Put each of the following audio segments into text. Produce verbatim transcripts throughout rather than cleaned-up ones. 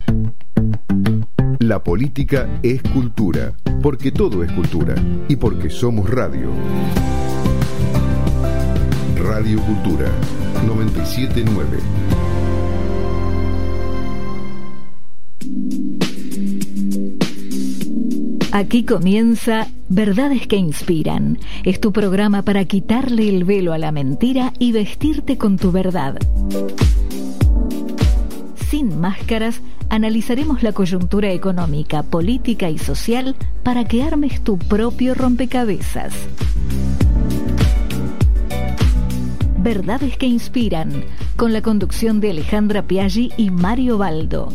La política es cultura, porque todo es cultura y porque somos radio. Radio Cultura noventa y siete punto nueve. Aquí comienza Verdades que Inspiran. Es tu programa para quitarle el velo a la mentira y vestirte con tu verdad. Sin máscaras, analizaremos la coyuntura económica, política y social para que armes tu propio rompecabezas. Verdades que Inspiran, con la conducción de Alejandra Piaggi y Mario Baldo.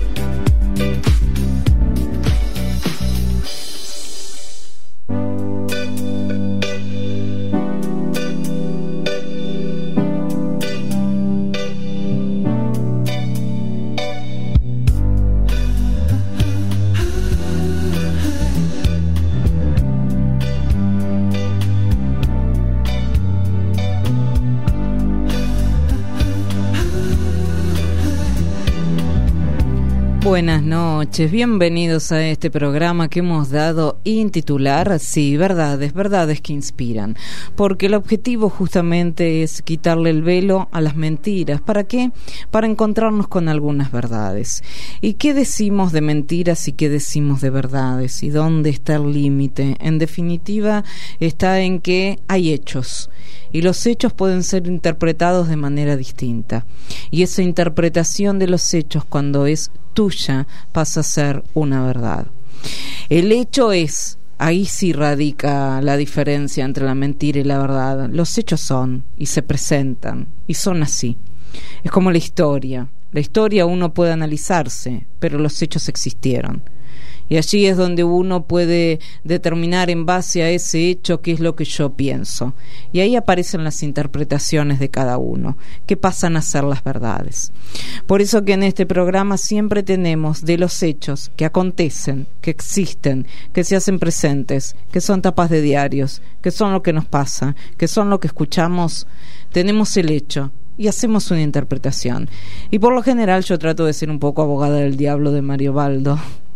Buenas noches, bienvenidos a este programa que hemos dado intitular, sí, verdades, verdades que inspiran, porque el objetivo justamente es quitarle el velo a las mentiras. ¿Para qué? Para encontrarnos con algunas verdades. ¿Y qué decimos de mentiras y qué decimos de verdades? ¿Y dónde está el límite? En definitiva, está en que hay hechos, y los hechos pueden ser interpretados de manera distinta. Y esa interpretación de los hechos, cuando es tuya, pasa a ser una verdad. El hecho es, ahí sí radica la diferencia entre la mentira y la verdad. Los hechos son y se presentan y son así. Es como la historia. La historia uno puede analizarse, pero los hechos existieron. Y allí es donde uno puede determinar en base a ese hecho qué es lo que yo pienso. Y ahí aparecen las interpretaciones de cada uno, que pasan a ser las verdades. Por eso que en este programa siempre tenemos de los hechos que acontecen, que existen, que se hacen presentes, que son tapas de diarios, que son lo que nos pasa, que son lo que escuchamos, tenemos el hecho y hacemos una interpretación. Y por lo general yo trato de ser un poco abogada del diablo de Mario Baldo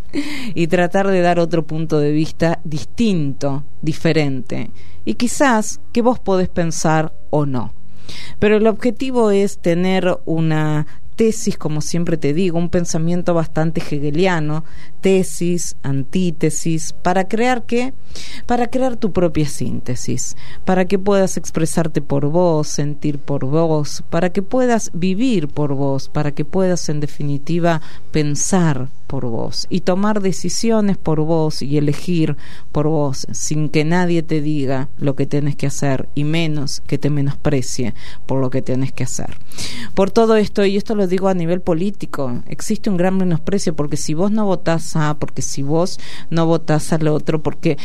y tratar de dar otro punto de vista distinto, diferente, y quizás que vos podés pensar o no. Pero el objetivo es tener una tesis, como siempre te digo, un pensamiento bastante hegeliano, tesis, antítesis, para crear ¿qué? Para crear tu propia síntesis, para que puedas expresarte por vos, sentir por vos, para que puedas vivir por vos, para que puedas en definitiva pensar por vos y tomar decisiones por vos y elegir por vos sin que nadie te diga lo que tenés que hacer y menos que te menosprecie por lo que tenés que hacer. Por todo esto, y esto lo digo a nivel político, existe un gran menosprecio porque si vos no votás a, porque si vos no votás al otro, porque,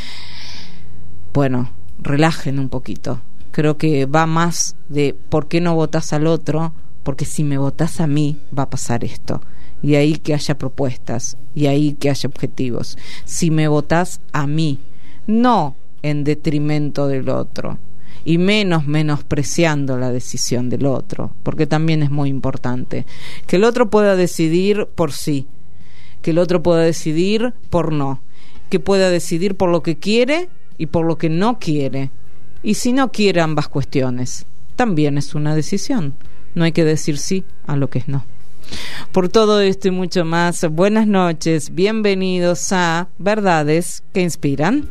bueno, relajen un poquito. Creo que va más de por qué no votás al otro, porque si me votás a mí va a pasar esto. Y ahí que haya propuestas, y ahí que haya objetivos. Si me votás a mí, no en detrimento del otro, y menos menospreciando la decisión del otro, porque también es muy importante que el otro pueda decidir por sí, que el otro pueda decidir por no, que pueda decidir por lo que quiere y por lo que no quiere. Y si no quiere ambas cuestiones, también es una decisión. No hay que decir sí a lo que es no. Por todo esto y mucho más, buenas noches, bienvenidos a Verdades que Inspiran.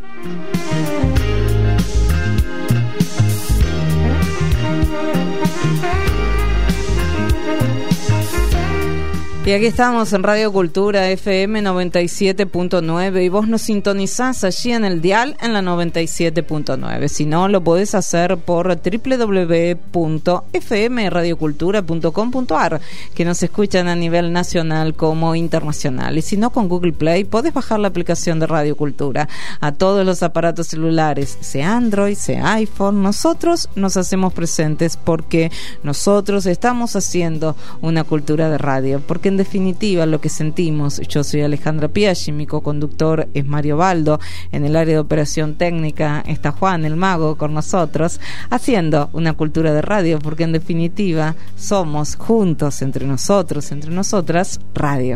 Y aquí estamos en Radio Cultura F M noventa y siete punto nueve y vos nos sintonizás allí en el dial en la noventa y siete punto nueve. Si no, lo podés hacer por doble u doble u doble u punto f m radio cultura punto com punto a r, que nos escuchan a nivel nacional como internacional. Y si no, con Google Play podés bajar la aplicación de Radio Cultura a todos los aparatos celulares, sea Android, sea iPhone. Nosotros nos hacemos presentes porque nosotros estamos haciendo una cultura de radio, porque en definitiva lo que sentimos. Yo soy Alejandra Piaggi, mi co-conductor es Mario Baldo, en el área de operación técnica está Juan, el mago, con nosotros, haciendo una cultura de radio, porque en definitiva somos juntos, entre nosotros, entre nosotras, radio.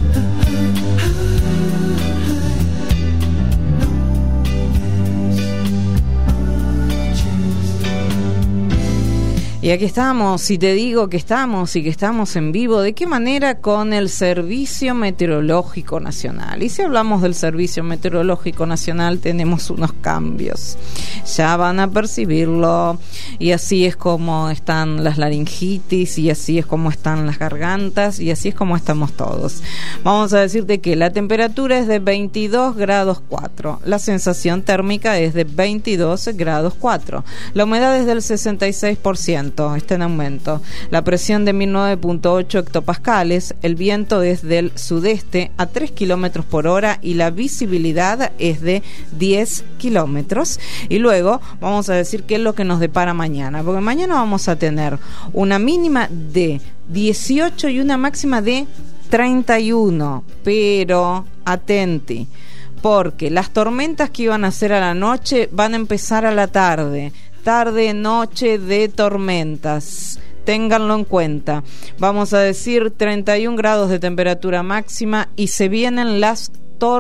Y aquí estamos, y te digo que estamos y que estamos en vivo. ¿De qué manera? Con el Servicio Meteorológico Nacional. Y si hablamos del Servicio Meteorológico Nacional, tenemos unos cambios. Ya van a percibirlo. Y así es como están las laringitis, y así es como están las gargantas, y así es como estamos todos. Vamos a decirte que la temperatura es de veintidós grados cuatro. La sensación térmica es de veintidós grados cuatro. La humedad es del sesenta y seis por ciento. Está en aumento. La presión de mil nueve punto ocho hectopascales. El viento es del sudeste a tres kilómetros por hora y la visibilidad es de diez kilómetros. Y luego vamos a decir qué es lo que nos depara mañana, porque mañana vamos a tener una mínima de dieciocho y una máxima de treinta y uno. Pero atenti, porque las tormentas que iban a ser a la noche van a empezar a la tarde. Tarde, noche de tormentas. Ténganlo en cuenta. Vamos a decir treinta y un grados de temperatura máxima y se vienen las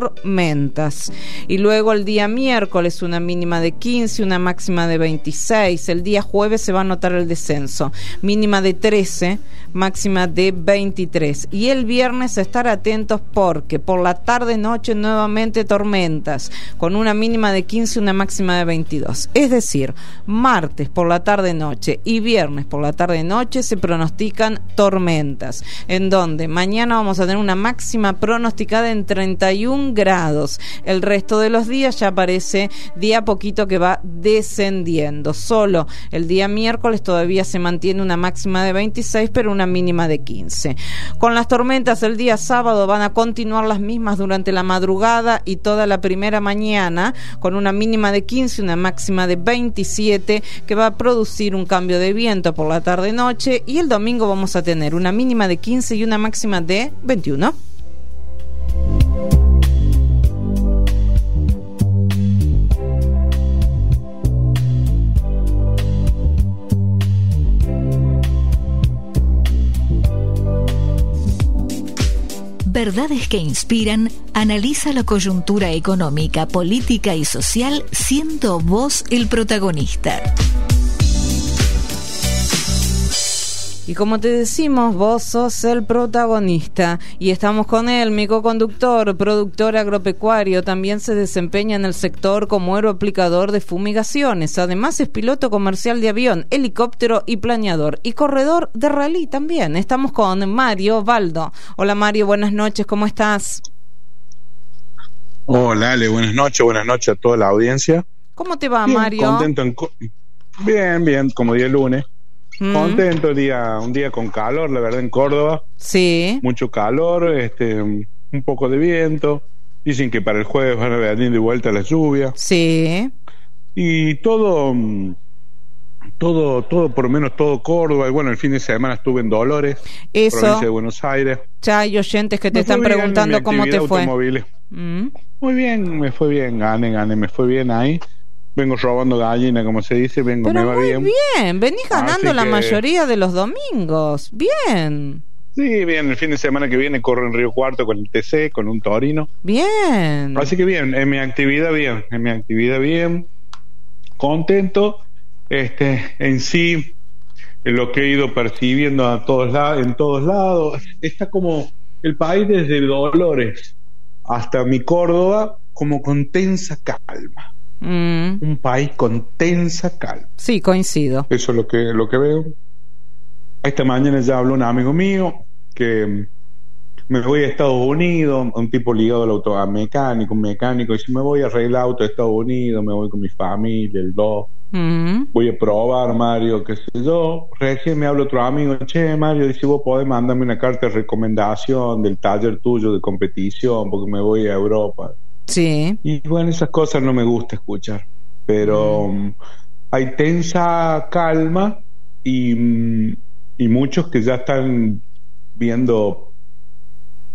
tormentas. Y luego el día miércoles una mínima de quince, una máxima de veintiséis. El día jueves se va a notar el descenso, mínima de trece, máxima de veintitrés. Y el viernes estar atentos porque por la tarde noche nuevamente tormentas, con una mínima de quince, una máxima de veintidós. Es decir, martes por la tarde noche y viernes por la tarde noche se pronostican tormentas, en donde mañana vamos a tener una máxima pronosticada en treinta y un grados. El resto de los días ya aparece día a poquito que va descendiendo. Solo el día miércoles todavía se mantiene una máxima de veintiséis, pero una mínima de quince. Con las tormentas el día sábado van a continuar las mismas durante la madrugada y toda la primera mañana, con una mínima de quince, una máxima de veintisiete, que va a producir un cambio de viento por la tarde-noche. Y el domingo vamos a tener una mínima de quince y una máxima de veintiuno. Verdades que inspiran analiza la coyuntura económica, política y social, siendo vos el protagonista. Y como te decimos, vos sos el protagonista. Y estamos con él, mi co-conductor, productor agropecuario. También se desempeña en el sector como aeroaplicador de fumigaciones. Además es piloto comercial de avión, helicóptero y planeador. Y corredor de rally también. Estamos con Mario Baldo. Hola Mario, buenas noches, ¿cómo estás? Hola Ale, buenas noches, buenas noches a toda la audiencia. ¿Cómo te va, bien, Mario? Contento en co- bien, bien, como día lunes. Mm. Contento, día, un día con calor, la verdad, en Córdoba. Sí. Mucho calor, este, un poco de viento. Dicen que para el jueves van a venir de vuelta la lluvia. Sí. Y todo, todo, todo, por lo menos todo Córdoba. Y bueno, el fin de semana estuve en Dolores, Eso. provincia de Buenos Aires. Ya hay oyentes que te me están bien, preguntando cómo te fue. Mm. Muy bien, me fue bien, gané, gané, me fue bien ahí. Vengo robando gallina, como se dice, vengo, Pero me va muy bien. bien, venís ganando Así la que... mayoría de los domingos. Bien. Sí, bien, el fin de semana que viene corro en Río Cuarto con el T C, con un Torino. Bien. Así que bien, en mi actividad bien, en mi actividad bien, contento. Este, en sí, en lo que he ido percibiendo a todos lados, en todos lados, está como el país desde Dolores hasta mi Córdoba, como con tensa calma. Mm. Un país con tensa calma. Sí, coincido. Eso es lo que, lo que veo. Esta mañana ya habló un amigo mío que me voy a Estados Unidos, un tipo ligado al auto, a mecánico, un mecánico, y si me voy a arreglar auto de Estados Unidos, me voy con mi familia, el dos, mm. voy a probar, Mario, qué sé yo. Recién me habla otro amigo, che, Mario, dice, vos podés mandarme una carta de recomendación del taller tuyo de competición, porque me voy a Europa. Sí. Y bueno, esas cosas no me gusta escuchar, pero mm. hay tensa calma y, y muchos que ya están viendo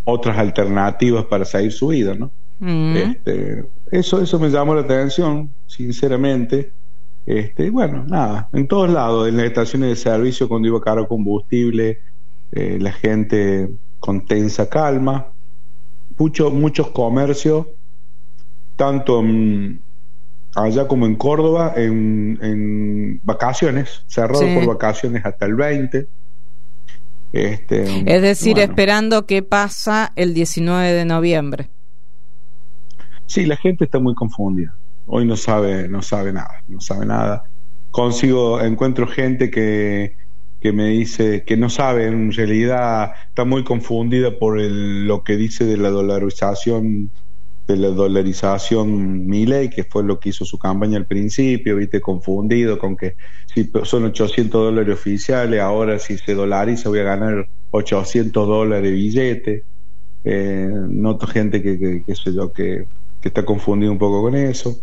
otras alternativas para seguir su vida, ¿no? Mm. Este, eso, eso me llamó la atención, sinceramente. Este, bueno, nada, en todos lados, en las estaciones de servicio, cuando iba a cargar combustible, eh, la gente con tensa calma, mucho, muchos comercios, tanto en, allá como en Córdoba, en, en vacaciones, cerrado sí. por vacaciones hasta el veinte. Este, es decir, bueno. esperando qué pasa el diecinueve de noviembre. Sí, la gente está muy confundida. Hoy no sabe, no sabe nada, no sabe nada. Consigo, encuentro gente que, que me dice que no sabe, en realidad está muy confundida por el, lo que dice de la dolarización, de la dolarización Milei, que fue lo que hizo su campaña al principio, viste, confundido con que si son ochocientos dólares oficiales, ahora si se dolariza voy a ganar ochocientos dólares billete. Eh, noto gente que, que, que sé yo, que, que está confundida un poco con eso.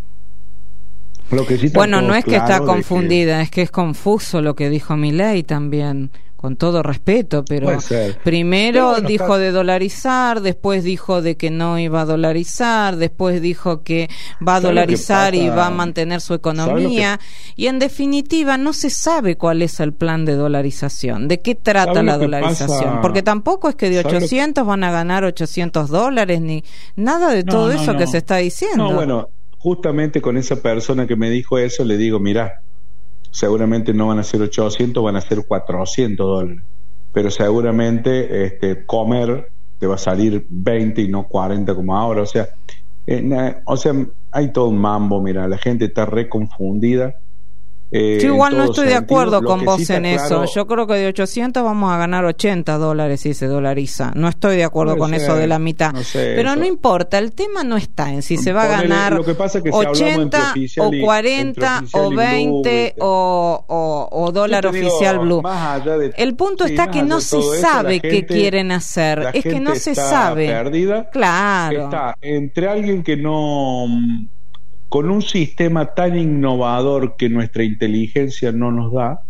Lo que sí bueno, no es que está confundida, que... es que es confuso lo que dijo Milei también, con todo respeto, pero primero pero bueno, dijo está... de dolarizar, después dijo de que no iba a dolarizar, después dijo que va a dolarizar y va a mantener su economía, que... y en definitiva no se sabe cuál es el plan de dolarización, de qué trata la dolarización, pasa... porque tampoco es que de ochocientos van a ganar ochocientos dólares, ni nada de todo no, no, eso no. que se está diciendo. No, bueno, justamente con esa persona que me dijo eso le digo, mirá, seguramente no van a ser ochocientos, van a ser cuatrocientos dólares, pero seguramente este, comer te va a salir veinte y no cuarenta como ahora, o sea, eh, o sea, hay todo un mambo, mira, la gente está reconfundida. Eh, Yo igual no estoy de acuerdo con vos en eso. Yo creo que de ochocientos vamos a ganar ochenta dólares si se dolariza. No estoy de acuerdo con eso de la mitad. Pero no importa, el tema no está en si se va a ganar ochenta o cuarenta o veinte o, o, o dólar oficial blue. El punto está que no se sabe qué quieren hacer. Es que no se sabe. Perdida. Claro. Está entre alguien que no... con un sistema tan innovador que nuestra inteligencia no nos da,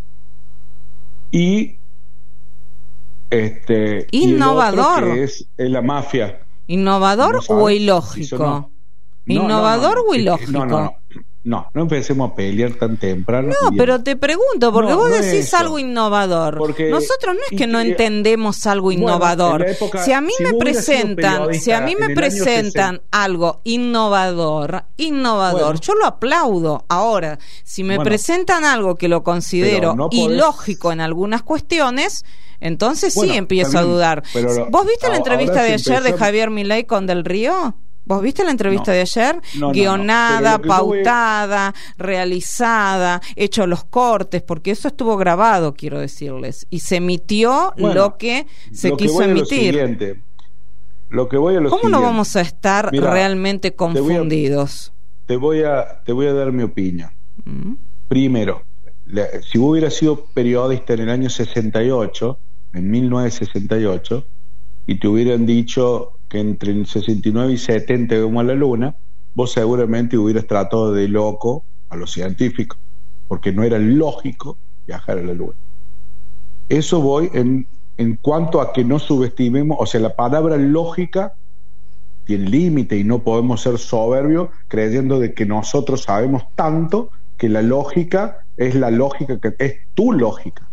y este innovador y el otro que es, es la mafia. ¿Innovador no o ilógico? No. ¿Innovador no, no, no, o ilógico? No, no, no. No, no empecemos a pelear tan temprano. No, pero te pregunto, porque no, vos no decís algo innovador. Porque nosotros no es que y, no entendemos algo innovador. Bueno, época, si a mí si me presentan, si a mí me presentan algo innovador, innovador, bueno, yo lo aplaudo. Ahora, si me bueno, presentan algo que lo considero no podés... ilógico en algunas cuestiones, entonces bueno, sí empiezo también, a dudar. Lo, ¿Vos viste la entrevista de ayer empezó... de Javier Milei con Del Río? ¿Vos viste la entrevista no, de ayer? No, Guionada, no, no. pautada, a... realizada, hecho los cortes, porque eso estuvo grabado, quiero decirles, y se emitió bueno, lo que se lo quiso que emitir. Lo, siguiente, lo que voy a lo ¿Cómo siguiente. no vamos a estar Mirá, realmente confundidos? Te voy a, te voy a, te voy a dar mi opinión. ¿Mm? Primero, la, si hubiera sido periodista en el año sesenta y ocho, en mil novecientos sesenta y ocho, y te hubieran dicho que entre el sesenta y nueve y setenta íbamos a la luna, vos seguramente hubieras tratado de loco a los científicos, porque no era lógico viajar a la luna. Eso voy en, en cuanto a que no subestimemos, o sea, la palabra lógica tiene límite y no podemos ser soberbios creyendo de que nosotros sabemos tanto que la lógica es la lógica que es tu lógica,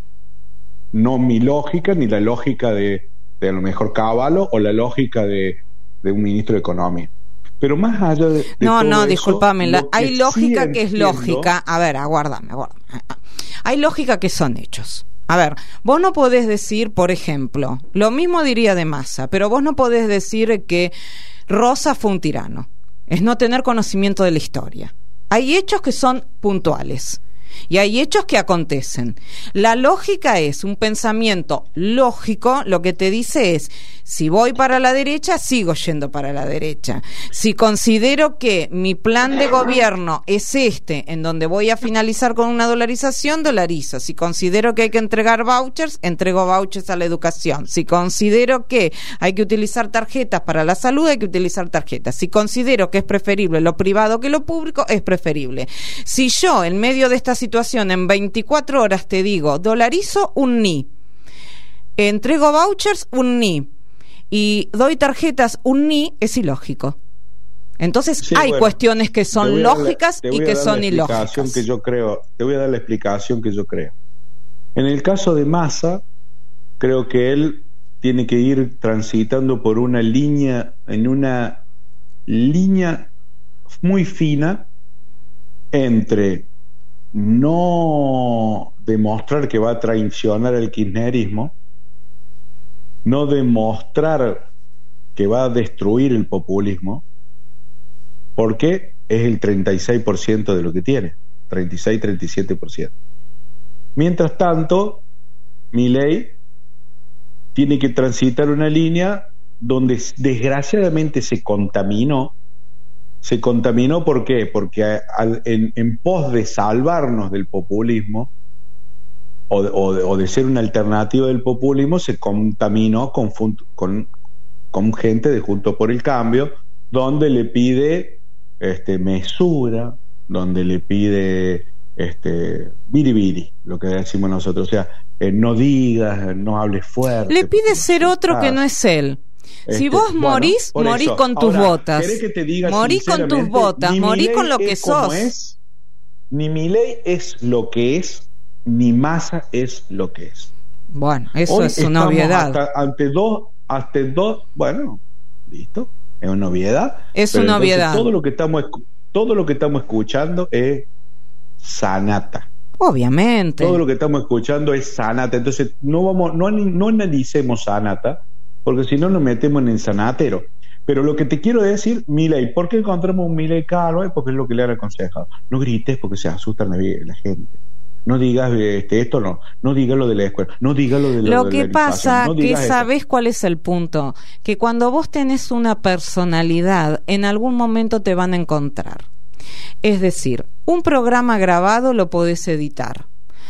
no mi lógica ni la lógica de de a lo mejor Caballo o la lógica de, de un ministro de Economía. Pero más allá de, de no, todo no, eso, discúlpame, la, hay lógica sí que es entiendo, lógica. A ver, aguárdame, aguárdame. Hay lógica que son hechos. A ver, vos no podés decir, por ejemplo, lo mismo diría de Massa, pero vos no podés decir que Rosa fue un tirano. Es no tener conocimiento de la historia. Hay hechos que son puntuales. Y hay hechos que acontecen. La lógica es un pensamiento lógico, lo que te dice es, si voy para la derecha, sigo yendo para la derecha. Si considero que mi plan de gobierno es este, en donde voy a finalizar con una dolarización, dolarizo. Si considero que hay que entregar vouchers, entrego vouchers a la educación. Si considero que hay que utilizar tarjetas para la salud, hay que utilizar tarjetas. Si considero que es preferible lo privado que lo público, es preferible. Si yo, en medio de esta situación, en veinticuatro horas te digo, dolarizo un N I, entrego vouchers un N I, y doy tarjetas, un ni es ilógico. Entonces Sí, hay bueno, cuestiones que te son voy a dar la- lógicas te y voy a que dar son la explicación ilógicas. que yo creo, te voy a dar la explicación que yo creo. En el caso de Massa, creo que él tiene que ir transitando por una línea, en una línea muy fina entre no demostrar que va a traicionar el kirchnerismo, no demostrar que va a destruir el populismo, porque es el treinta y seis por ciento de lo que tiene, treinta y seis, treinta y siete por ciento. Mientras tanto, Milei tiene que transitar una línea donde desgraciadamente se contaminó. Se contaminó, ¿por qué? Porque al, en, en pos de salvarnos del populismo o de, o, de, o de ser una alternativa del populismo, se contaminó con, con, con gente de Juntos por el Cambio, donde le pide este, mesura, donde le pide este, biribiri, lo que decimos nosotros, o sea, eh, no digas, no hables fuerte. Le pide ser otro que no es él. Si Este, vos bueno, morís, por morís eso. con tus Ahora, botas. ¿querés que te diga Morís con tus sinceramente? botas, Ni morís Milei con lo que es como sos. es, ni Milei es lo que es, ni Massa es lo que es. Bueno, eso Hoy es una estamos obviedad. hasta- ante dos, hasta dos, bueno, listo, es una obviedad. Es pero una entonces obviedad. Todo lo que estamos, escu- todo lo que estamos escuchando es sanata. Obviamente. Todo lo que estamos escuchando es sanata. Entonces no vamos, no, no analicemos sanata, porque si no nos metemos en el sanatero. Pero lo que te quiero decir, Milei, ¿por qué encontramos un Milei caro? Eh, porque es lo que le han aconsejado. No grites porque se asustan la, la gente. No digas este, esto, no. No digas lo de la escuela. No digas lo de la Lo de que la pasa no que digas eso. sabés cuál es el punto, que cuando vos tenés una personalidad, en algún momento te van a encontrar. Es decir, un programa grabado lo podés editar.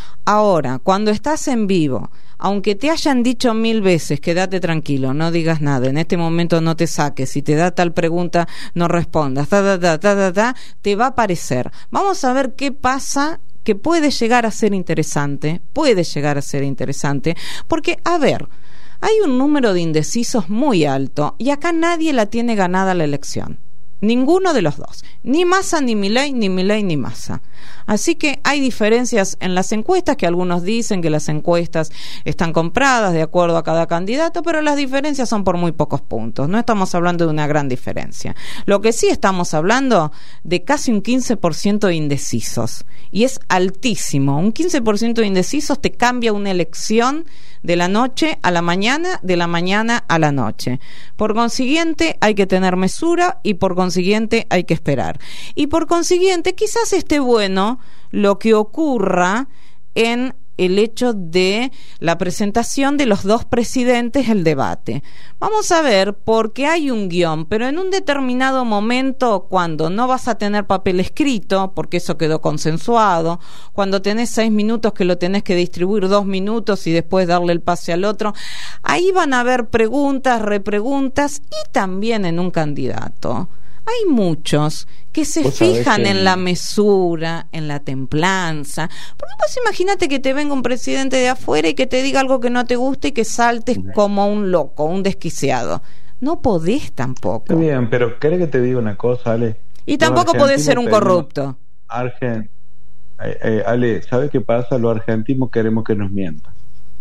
Ahora, cuando estás en vivo, aunque te hayan dicho mil veces, quédate tranquilo, no digas nada, en este momento no te saques, si te da tal pregunta, no respondas, ta, ta, ta, ta, ta, ta, te va a aparecer. Vamos a ver qué pasa, que puede llegar a ser interesante, puede llegar a ser interesante, porque, a ver, hay un número de indecisos muy alto y acá nadie la tiene ganada la elección. Ninguno de los dos, ni Massa ni Milei, ni Milei ni Massa. Así que hay diferencias en las encuestas, que algunos dicen que las encuestas están compradas de acuerdo a cada candidato, pero las diferencias son por muy pocos puntos. No estamos hablando de una gran diferencia. Lo que sí estamos hablando de casi un quince por ciento de indecisos, y es altísimo. Un quince por ciento de indecisos te cambia una elección de la noche a la mañana, de la mañana a la noche. Por consiguiente, hay que tener mesura y por consiguiente hay que esperar. Y por consiguiente, quizás esté bueno lo que ocurra en el hecho de la presentación de los dos presidentes, el debate. Vamos a ver, porque hay un guión, pero en un determinado momento, cuando no vas a tener papel escrito, porque eso quedó consensuado, cuando tenés seis minutos que lo tenés que distribuir dos minutos y después darle el pase al otro, ahí van a haber preguntas, repreguntas, y también en un candidato. Hay muchos que se fijan que... en la mesura, en la templanza. Porque vos imagínate que te venga un presidente de afuera y que te diga algo que no te guste y que saltes como un loco, un desquiciado. No podés tampoco. Está bien, pero ¿querés que te diga una cosa, Ale? Y tampoco podés ser un tenemos... corrupto. Argen... Eh, eh, Ale, ¿sabes qué pasa? Los argentinos queremos que nos mientan.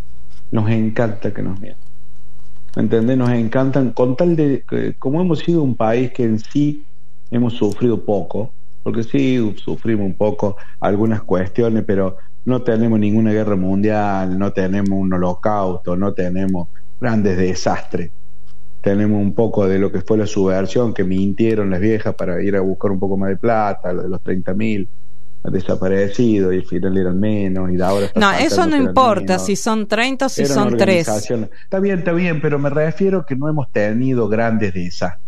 Nos encanta que nos mientan. ¿Me entendés? Nos encantan, con tal de, eh, como hemos sido un país que en sí hemos sufrido poco, porque sí sufrimos un poco algunas cuestiones, pero no tenemos ninguna guerra mundial, no tenemos un holocausto, no tenemos grandes desastres. Tenemos un poco de lo que fue la subversión, que mintieron las viejas para ir a buscar un poco más de plata, lo de los treinta mil desaparecidos, y al final eran menos, y ahora no, eso no importa si son treinta o si Era son tres. Está bien, está bien, pero me refiero que no hemos tenido grandes desastres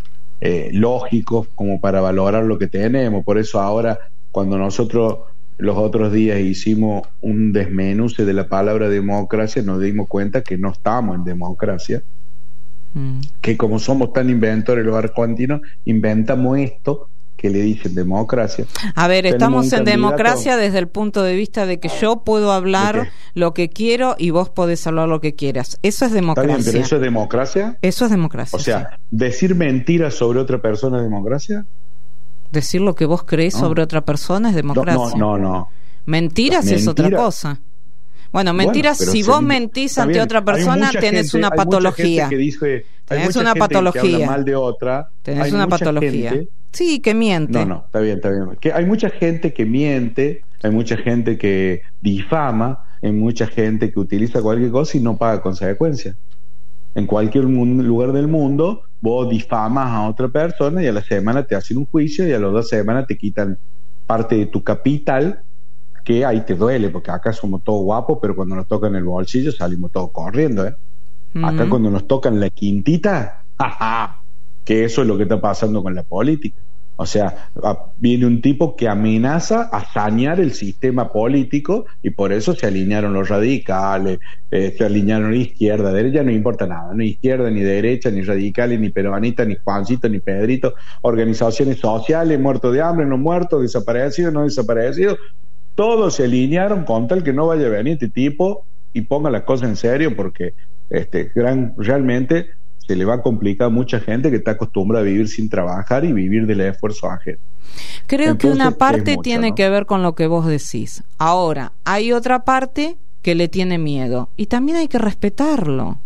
eh, lógicos como para valorar lo que tenemos. Por eso ahora, cuando nosotros los otros días hicimos un desmenuce de la palabra democracia, nos dimos cuenta que no estamos en democracia, mm. que como somos tan inventores los argentinos, inventamos esto que le dicen democracia. A ver, estamos en candidato... democracia desde el punto de vista de que yo puedo hablar lo que quiero y vos podés hablar lo que quieras. Eso es democracia. Está bien, pero ¿eso es democracia? Eso es democracia. O sea, sí. ¿decir mentiras sobre otra persona es democracia? Decir lo que vos crees no. sobre otra persona es democracia. No, no, no. Mentiras Mentira. es otra cosa. Bueno, mentiras, bueno, si vos mentís ante bien. otra persona, tenés gente, una patología. Que dice, tenés una patología. Que habla mal de otra. Tenés hay una patología. Gente, sí, que miente. No, no, está bien, está bien. Que hay mucha gente que miente, hay mucha gente que difama, hay mucha gente que utiliza cualquier cosa y no paga consecuencias. En cualquier lugar del mundo, vos difamas a otra persona y a la semana te hacen un juicio y a las dos semanas te quitan parte de tu capital, que ahí te duele, porque acá somos todos guapos, pero cuando nos tocan el bolsillo salimos todos corriendo, ¿eh? Uh-huh. Acá cuando nos tocan la quintita, ¡jaja! Que eso es lo que está pasando con la política. O sea, viene un tipo que amenaza a sanear el sistema político y por eso se alinearon los radicales, eh, se alinearon izquierda, derecha, no importa nada, no izquierda, ni derecha, ni radicales, ni peruanitas, ni Juancito, ni Pedrito, organizaciones sociales, muertos de hambre, no muertos, desaparecidos, no desaparecidos, todos se alinearon con tal que no vaya a venir este tipo y ponga las cosas en serio, porque este gran realmente se le va a complicar a mucha gente que está acostumbrada a vivir sin trabajar y vivir del esfuerzo ajeno. Creo Entonces, que una parte mucho, tiene ¿no? que ver con lo que vos decís. Ahora, hay otra parte que le tiene miedo y también hay que respetarlo.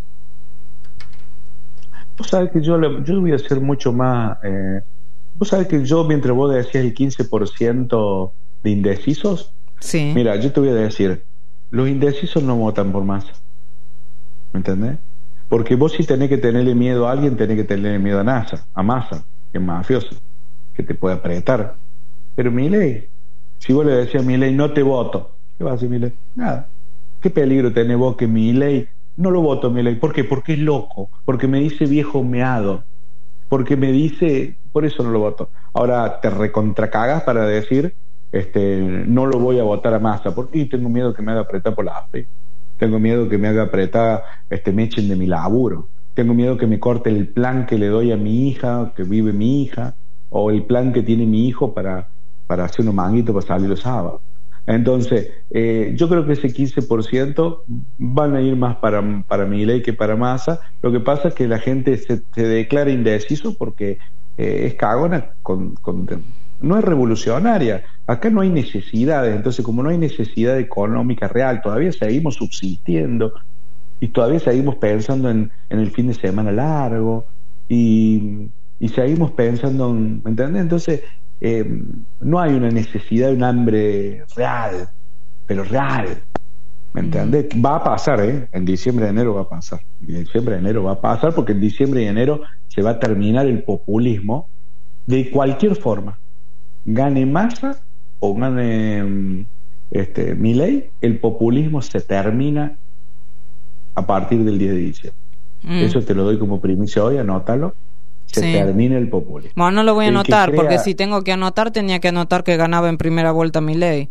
Vos sabés que yo, yo voy a ser mucho más... Eh, vos sabés que yo, mientras vos decías el quince por ciento de indecisos, sí. Mira, yo te voy a decir, los indecisos no votan por Massa. ¿Me entendés? Porque vos si tenés que tenerle miedo a alguien, tenés que tenerle miedo a Massa, a Massa, que es mafioso, que te puede apretar. Pero Milei, si vos le decías a Milei, no te voto, ¿qué va a hacer Milei? Nada. ¿Qué peligro tenés vos que Milei? No lo voto Milei. ¿Por qué? Porque es loco, porque me dice viejo meado, porque me dice, por eso no lo voto. Ahora te recontracagas para decir, este, no lo voy a votar a Massa, porque tengo miedo que me haga apretar por la A F P. Tengo miedo que me haga apretar, este, me echen de mi laburo. Tengo miedo que me corte el plan que le doy a mi hija, que vive mi hija, o el plan que tiene mi hijo para, para hacer unos manguitos para salir los sábados. Entonces, eh, yo creo que ese quince por ciento van a ir más para, para Milei que para Massa. Lo que pasa es que la gente se, se declara indeciso porque eh, es cagona con, con, no es revolucionaria. Acá no hay necesidades, entonces como no hay necesidad económica real, todavía seguimos subsistiendo y todavía seguimos pensando en, en el fin de semana largo y, y seguimos pensando en, ¿me entiendes? Entonces eh, no hay una necesidad de un hambre real, pero real, ¿me entiendes? Mm. Va a pasar, ¿eh? En diciembre, enero va a pasar, en diciembre, enero va a pasar porque en diciembre y enero se va a terminar el populismo de cualquier forma, gane Massa o gane este, Milei, el populismo se termina a partir del diez de diciembre. Mm. Eso te lo doy como primicia hoy, anótalo. Se sí. termina el populismo. Bueno, no lo voy a el anotar, crea... porque si tengo que anotar, tenía que anotar que ganaba en primera vuelta Milei.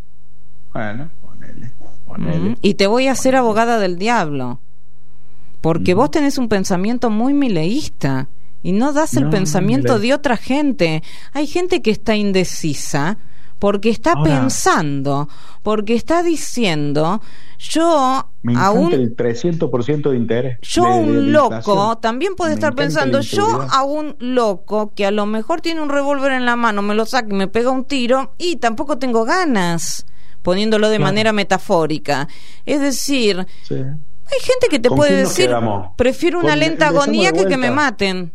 Bueno, ponele, ponele. Mm. Y te voy a hacer ponele. abogada del diablo, porque mm. vos tenés un pensamiento muy mileísta y no das el no, pensamiento no, de otra gente. Hay gente que está indecisa porque está Ahora, pensando, porque está diciendo, yo me a un el trescientos por ciento de interés. Yo de, un de, de loco, inflación. también puede me estar pensando, yo a un loco que a lo mejor tiene un revólver en la mano, me lo saca y me pega un tiro y tampoco tengo ganas, poniéndolo de claro. manera metafórica. Es decir, sí. hay gente que te puede decir, prefiero una con, lenta agonía que que me maten.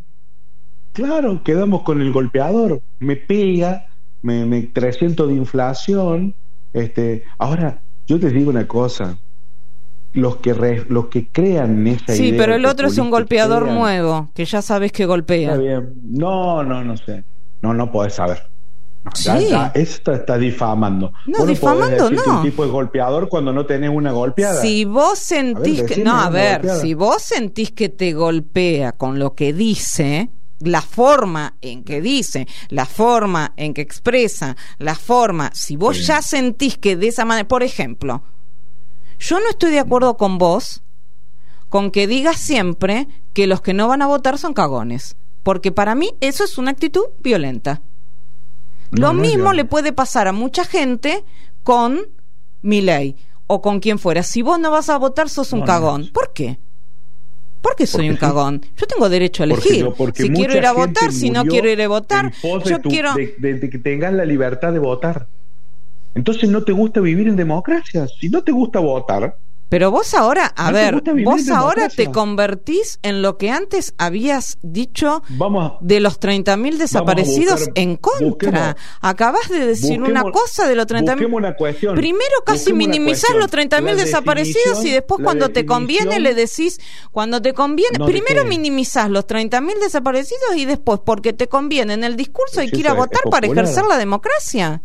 Claro, quedamos con el golpeador, me pega, me, me trescientos de inflación. Este, ahora, yo te digo una cosa, los que re, los que crean en esa sí, idea. Sí, pero el otro es un golpeador crean, nuevo, que ya sabes que golpea. Está bien. No, no, no sé. No, no podés saber. No, sí. ya, ya, esto está difamando. No, vos difamando no. no. Un tipo es golpeador cuando no tenés una golpeada. Si vos sentís a ver, que no, a ver, si vos sentís que te golpea con lo que dice, la forma en que dice, la forma en que expresa, la forma, si vos sí. ya sentís que de esa manera, por ejemplo, yo no estoy de acuerdo con vos con que digas siempre que los que no van a votar son cagones, porque para mí eso es una actitud violenta. Lo No, no, mismo yo- le puede pasar a mucha gente con Milei o con quien fuera. Si vos no vas a votar, sos un No, no, cagón. no. ¿Por qué? ¿Por qué soy Porque un sí. cagón? Yo tengo derecho a Porque elegir. yo- porque si quiero mucha ir a gente votar, si no murió quiero ir a votar, en pos de yo tu- quiero... de, de- de que tengas la libertad de votar. Entonces no te gusta vivir en democracia. Si no te gusta votar, Pero vos ahora, a ¿No te ver, gusta vivir vos en ahora democracia? te convertís en lo que antes habías dicho vamos a, de los treinta mil desaparecidos buscar- en contra. busquemos- Acabás de decir una busquemos- cosa de los treinta mil. busquemos una cuestión. Primero casi Busquemos una minimizás cuestión. los treinta mil La desaparecidos y definición- después la cuando te conviene definición- le decís, cuando te conviene, No, primero ¿de qué? minimizás los treinta mil desaparecidos y después porque te conviene en el discurso hay Sí, que ir a eso es- votar es para popular. ejercer la democracia.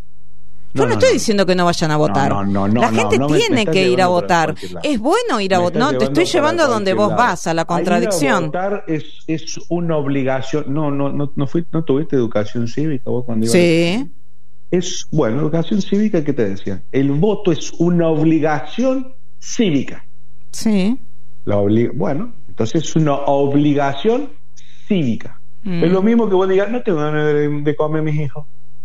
Yo No, no, no, estoy no. diciendo que no vayan a votar. No, no, no, la no, gente no, me- me tiene estás que ir a llevando para votar. cualquier lado. Es bueno ir a Me votar. estás No, te estoy para llevando a donde cualquier vos lado. vas, a la Ir contradicción. votar es, es una obligación. No, no, no, no, fui, no tuviste educación cívica vos cuando ibas. Sí. Es, bueno, educación cívica, ¿qué te decía? El voto es una obligación cívica. Sí. La obli- bueno, entonces es una obligación cívica. Mm. Es lo mismo que vos digas, no tengo ganas de, de comer a mis hijos.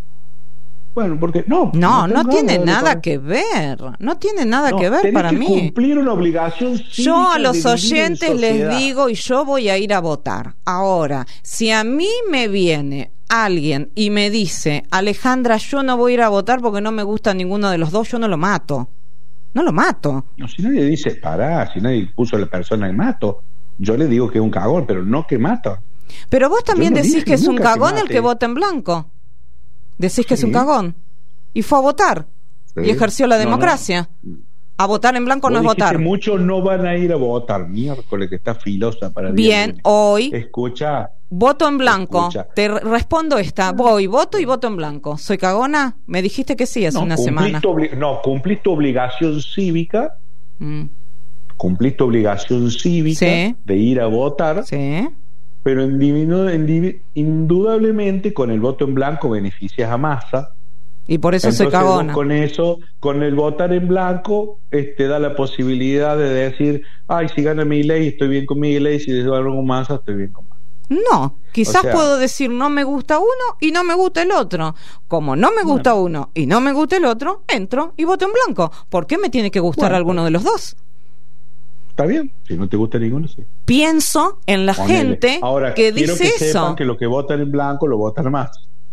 Bueno, porque no. No, no tengo tiene ganas de nada comer. que ver. No tiene nada No, que ver tenés para que mí. cumplir una obligación cívica. Yo a de los vivir en oyentes les sociedad. digo y yo voy a ir a votar. Ahora, si a mí me viene alguien y me dice, Alejandra, yo no voy a ir a votar porque no me gusta ninguno de los dos, yo no lo mato. No lo mato. No, si nadie dice, pará, si nadie puso a la persona que mato, yo le digo que es un cagón, pero no que mata. Pero vos también Yo no decís dije que es un nunca que cagón el mate. que vota en blanco. Decís que es Sí. un cagón. Y fue a votar. Sí. Y ejerció la No, no. democracia. A votar en blanco no es Vos dijiste, votar. muchos no van a ir a votar. Miércoles, que está filosa para el día Bien, lunes. hoy Escucha, voto en blanco. Escucha. Te re- respondo esta. Voy, voto y voto en blanco. ¿Soy cagona? Me dijiste que sí hace no, una cumplís semana. tu obli- no, cumplís tu obligación cívica, Mm, cumplís tu obligación cívica Sí. de ir a votar, sí. pero individu- indivi- indudablemente con el voto en blanco beneficias a Massa. Y por eso soy Entonces, vos cagona. con eso, con el votar en blanco, te da la posibilidad de decir, ay, si gana mi ley, estoy bien con mi ley, si gana con Massa, estoy bien con Massa. No, quizás O sea- puedo decir no me gusta uno y no me gusta el otro. Como no me gusta uno y no me gusta el otro, entro y voto en blanco. ¿Por qué me tiene que gustar Bueno, alguno de los dos? Está bien, si no te gusta ninguno, sí. Pienso en la Ponele. gente Ahora, que quiero dice que sepan eso. que los que votan en blanco lo votan más.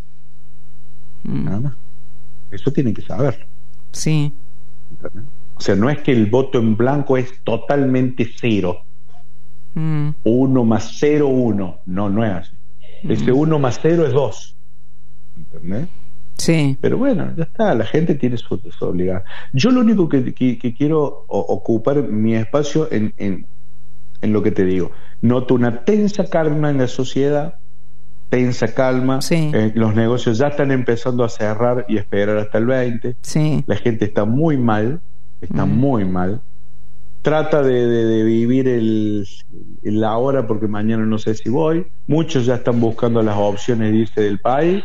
Mm, Nada más. Eso tienen que saberlo. sí. ¿Entendés? O sea, no es que el voto en blanco es totalmente cero. Mm, Uno más cero, uno. No, no es así. Ese uno más cero es dos. ¿Entendés? sí. Pero bueno, ya está, la gente tiene su, su obligación. Yo lo único que, que, que quiero o, ocupar mi espacio en, en, en lo que te digo. Noto una tensa calma en la sociedad, tensa calma. Sí. Eh, los negocios ya están empezando a cerrar y esperar hasta el veinte. Sí. La gente está muy mal, está Mm. muy mal. Trata de, de, de vivir el, el ahora porque mañana no sé si voy. Muchos ya están buscando las opciones de irse del país.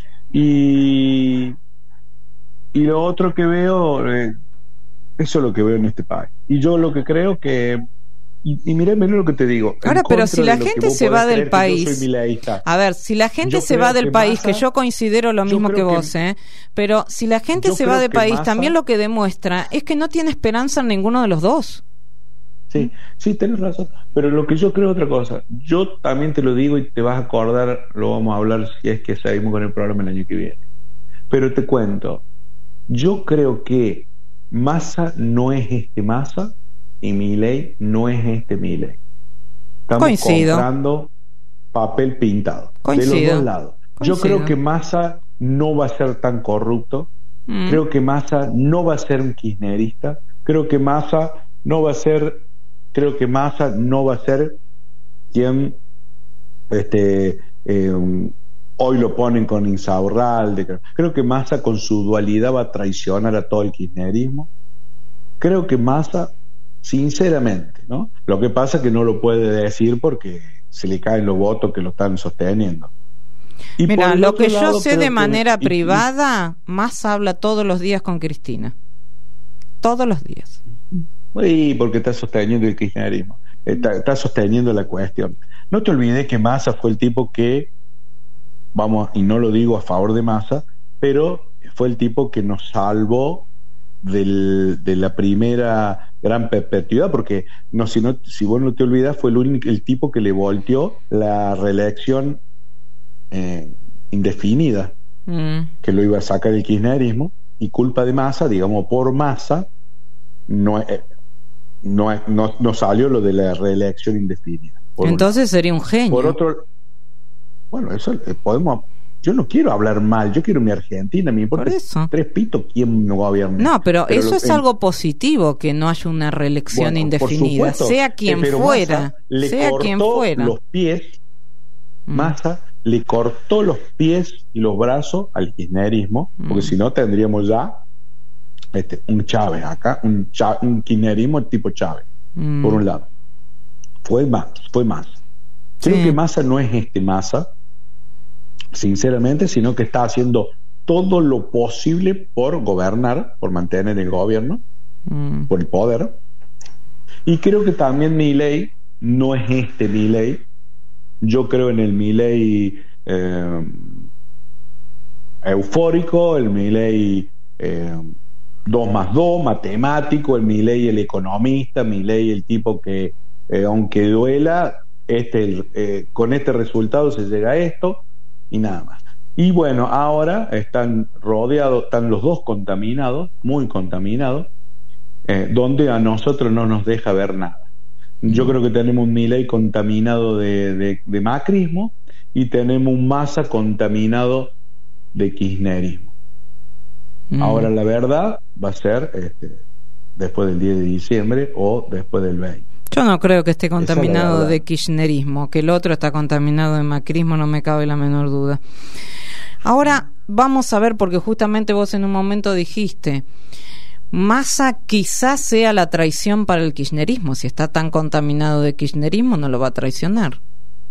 Y, y lo otro que veo, eh, eso es lo que veo en este país. Y yo lo que creo que, y, y mirá, mirá lo que te digo. en Ahora, pero contra si la de lo que gente vos se podés va del creer que yo país, soy mileísta. a ver, si la gente Yo se creo va del que país, Massa- que yo considero lo yo mismo que creo que- vos, ¿eh? Pero si la gente yo se va creo del que país, Massa- también lo que demuestra es que no tiene esperanza en ninguno de los dos. Sí, sí, tenés razón. Pero lo que yo creo es otra cosa. Yo también te lo digo y te vas a acordar, lo vamos a hablar si es que seguimos con el programa el año que viene. Pero te cuento, yo creo que Massa no es este Massa y Milei no es este Milei. Estamos Coincido. comprando papel pintado de Coincido. los dos lados. Yo Coincido. creo que Massa no va a ser tan corrupto. Mm. Creo que Massa no va a ser un kirchnerista. Creo que Massa no va a ser, creo que Massa no va a ser quien, este, eh, hoy lo ponen con Insaurralde. Creo que Massa con su dualidad va a traicionar a todo el kirchnerismo. Creo que Massa, sinceramente, ¿no? Lo que pasa es que no lo puede decir porque se le caen los votos que lo están sosteniendo. Y por Mira, el lo otro que yo lado, sé creo de que- manera y- y- privada, más habla todos los días con Cristina. Todos los días. Sí, porque está sosteniendo el kirchnerismo, está, está sosteniendo la cuestión. No te olvides que Massa fue el tipo que vamos, y no lo digo a favor de Massa, pero fue el tipo que nos salvó del, de la primera gran perpetuidad, porque no, si, no, si vos no te olvidas, fue el, único, el tipo que le volteó la reelección eh, indefinida, mm. que lo iba a sacar el kirchnerismo, y culpa de Massa, digamos, por Massa, no, no, no, no salió lo de la reelección indefinida. Entonces un, sería un genio. Por otro, bueno, eso eh, podemos... Yo no quiero hablar mal, yo quiero mi Argentina, me importa tres pitos quién no gobierna. No, pero, pero eso lo, es en, algo positivo, que no haya una reelección bueno, indefinida, supuesto, sea quien eh, fuera, le sea cortó quien fuera. Los pies, mm. Massa le cortó los pies y los brazos al kirchnerismo, mm. porque si no tendríamos ya este, un Chávez acá, un, Chá, un kirchnerismo tipo Chávez, mm. por un lado. Fue más, fue más. Creo sí. que Massa no es este Massa, sinceramente, sino que está haciendo todo lo posible por gobernar, por mantener el gobierno, mm. por el poder. Y creo que también Milei no es este Milei. Yo creo en el Milei eh, eufórico, el Milei eh, dos más dos, matemático, el Milei el economista, Milei el tipo que, eh, aunque duela, este, eh, con este resultado se llega a esto. Y nada más. Y bueno, ahora están rodeados, están los dos contaminados, muy contaminados, eh, donde a nosotros no nos deja ver nada. Yo creo que tenemos un Milei contaminado de, de, de macrismo y tenemos un Massa contaminado de kirchnerismo. Mm. Ahora la verdad va a ser este, después del diez de diciembre o después del veinte. Yo no creo que esté contaminado de kirchnerismo, que el otro está contaminado de macrismo, no me cabe la menor duda. Ahora vamos a ver, porque justamente vos en un momento dijiste, Massa quizás sea la traición para el kirchnerismo. Si está tan contaminado de kirchnerismo, no lo va a traicionar.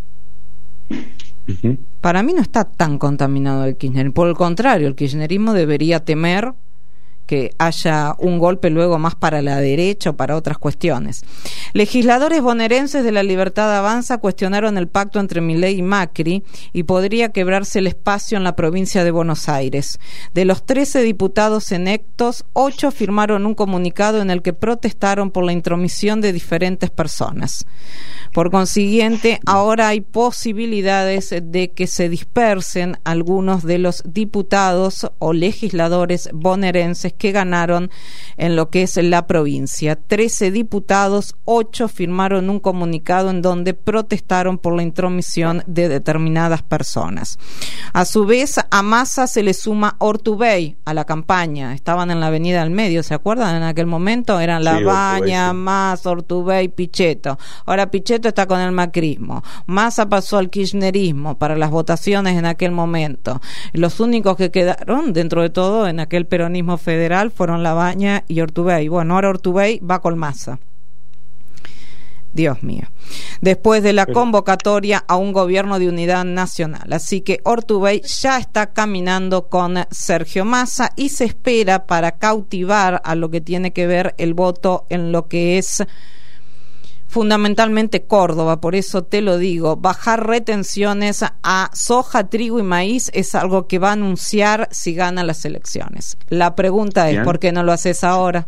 Uh-huh. Para mí no está tan contaminado el kirchnerismo. Por el contrario, el kirchnerismo debería temer que haya un golpe luego más para la derecha o para otras cuestiones. Legisladores bonaerenses de La Libertad Avanza cuestionaron el pacto entre Milei y Macri y podría quebrarse el espacio en la provincia de Buenos Aires. De los trece diputados electos, ocho firmaron un comunicado en el que protestaron por la intromisión de diferentes personas. Por consiguiente, ahora hay posibilidades de que se dispersen algunos de los diputados o legisladores bonaerenses que ganaron en lo que es la provincia. Trece diputados, ocho firmaron un comunicado en donde protestaron por la intromisión de determinadas personas. A su vez, a Massa se le suma Ortubey a la campaña. Estaban en la Avenida del Medio, ¿se acuerdan? En aquel momento eran La sí, Baña, Massa, Ortubey, Pichetto. Ahora Pichetto está con el macrismo. Massa pasó al kirchnerismo para las votaciones en aquel momento. Los únicos que quedaron dentro de todo en aquel peronismo federal fueron La Baña y Ortubey. Bueno, ahora Ortubey va con Massa. Dios mío. Después de la convocatoria a un gobierno de unidad nacional. Así que Ortubey ya está caminando con Sergio Massa y se espera para cautivar a lo que tiene que ver el voto en lo que es fundamentalmente Córdoba. Por eso te lo digo, bajar retenciones a soja, trigo y maíz es algo que va a anunciar si gana las elecciones. La pregunta es, Bien. ¿por qué no lo haces ahora?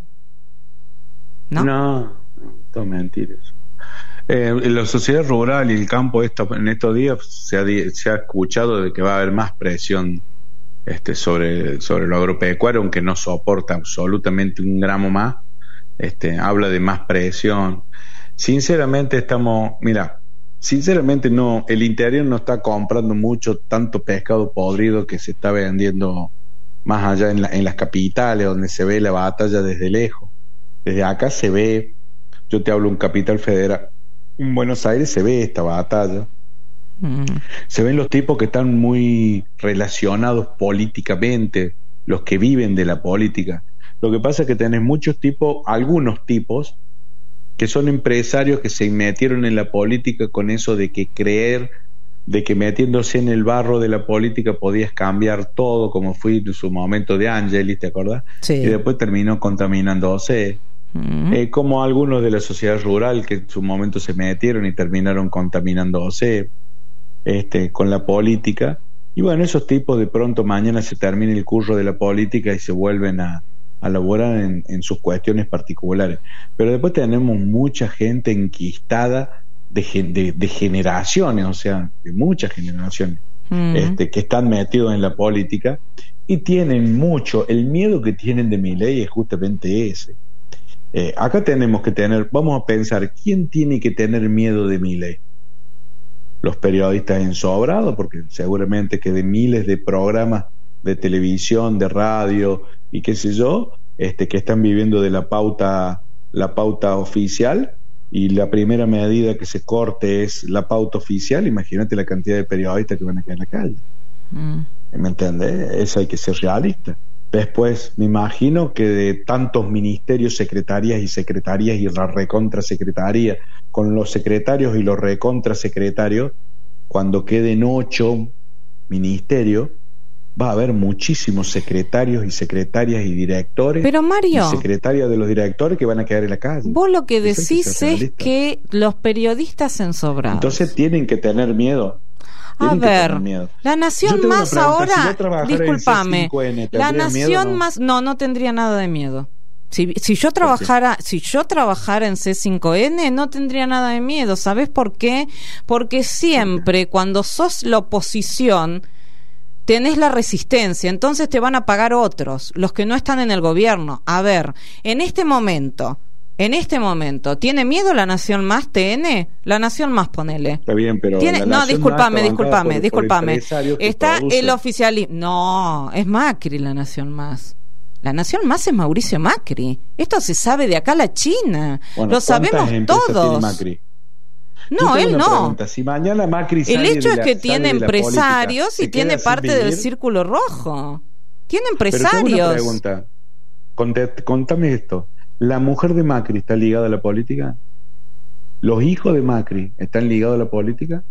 No, no, no mentiras. Eh, la sociedad rural y el campo esto, en estos días se ha, se ha escuchado de que va a haber más presión este, sobre, sobre lo agropecuario, aunque no soporta absolutamente un gramo más. Este, habla de más presión. Sinceramente estamos, mira, sinceramente no, el interior no está comprando mucho tanto pescado podrido que se está vendiendo más allá en, la, en las capitales, donde se ve la batalla desde lejos. Desde acá se ve, yo te hablo de un capital federal, en Buenos Aires se ve esta batalla. Mm. Se ven los tipos que están muy relacionados políticamente, los que viven de la política. Lo que pasa es que tenés muchos tipos, algunos tipos, que son empresarios que se metieron en la política con eso de que creer de que metiéndose en el barro de la política podías cambiar todo, como fue en su momento de Angelis, ¿te acordás? Sí. Y después terminó contaminándose. Mm. Eh, como algunos de la sociedad rural que en su momento se metieron y terminaron contaminándose este, con la política. Y bueno, esos tipos de pronto mañana se termina el curso de la política y se vuelven a, a laborar en, en sus cuestiones particulares. Pero después tenemos mucha gente enquistada de, de, de generaciones, o sea, de muchas generaciones, mm. este, que están metidos en la política y tienen mucho. El miedo que tienen de Milei es justamente ese. Eh, acá tenemos que tener, vamos a pensar, ¿quién tiene que tener miedo de Milei? Los periodistas ensobrados, porque seguramente que de miles de programas de televisión, de radio y qué sé yo, este, que están viviendo de la pauta, la pauta oficial, y la primera medida que se corte es la pauta oficial. Imagínate la cantidad de periodistas que van a caer en la calle. Mm. ¿Me entiendes? Eso hay que ser realista. Después, me imagino que de tantos ministerios, secretarías y secretarías y la recontrasecretaría, con los secretarios y los recontrasecretarios, cuando queden ocho ministerios, va a haber muchísimos secretarios y secretarias y directores. Pero Mario, y secretarias de los directores que van a quedar en la calle. Vos lo que decís que es que los periodistas ensobrados. Entonces tienen que tener miedo. A ver, la Nación Más ahora, si discúlpame, la Nación miedo, ¿no? Más, no, no tendría nada de miedo. Si, si yo trabajara, si yo trabajara en C cinco N, no tendría nada de miedo. ¿Sabés por qué? Porque siempre cuando sos la oposición tenés la resistencia, entonces te van a pagar otros, los que no están en el gobierno. A ver, en este momento, en este momento, ¿tiene miedo la Nación Más T N? La Nación Más, ponele. Está bien, pero ¿Tiene? No, discúlpame, discúlpame, por, discúlpame. Por está el oficialismo. No, es Macri la Nación Más. La Nación Más es Mauricio Macri. Esto se sabe de acá a la China. Bueno, lo sabemos todos. Macri? No, él no. Pregunta. Si mañana Macri sale el hecho es que la, tiene empresarios política, y tiene parte vivir? del Círculo Rojo. Tiene empresarios. Pero tengo una pregunta. Conté, contame esto. ¿La mujer de Macri está ligada a la política? ¿Los hijos de Macri están ligados a la política?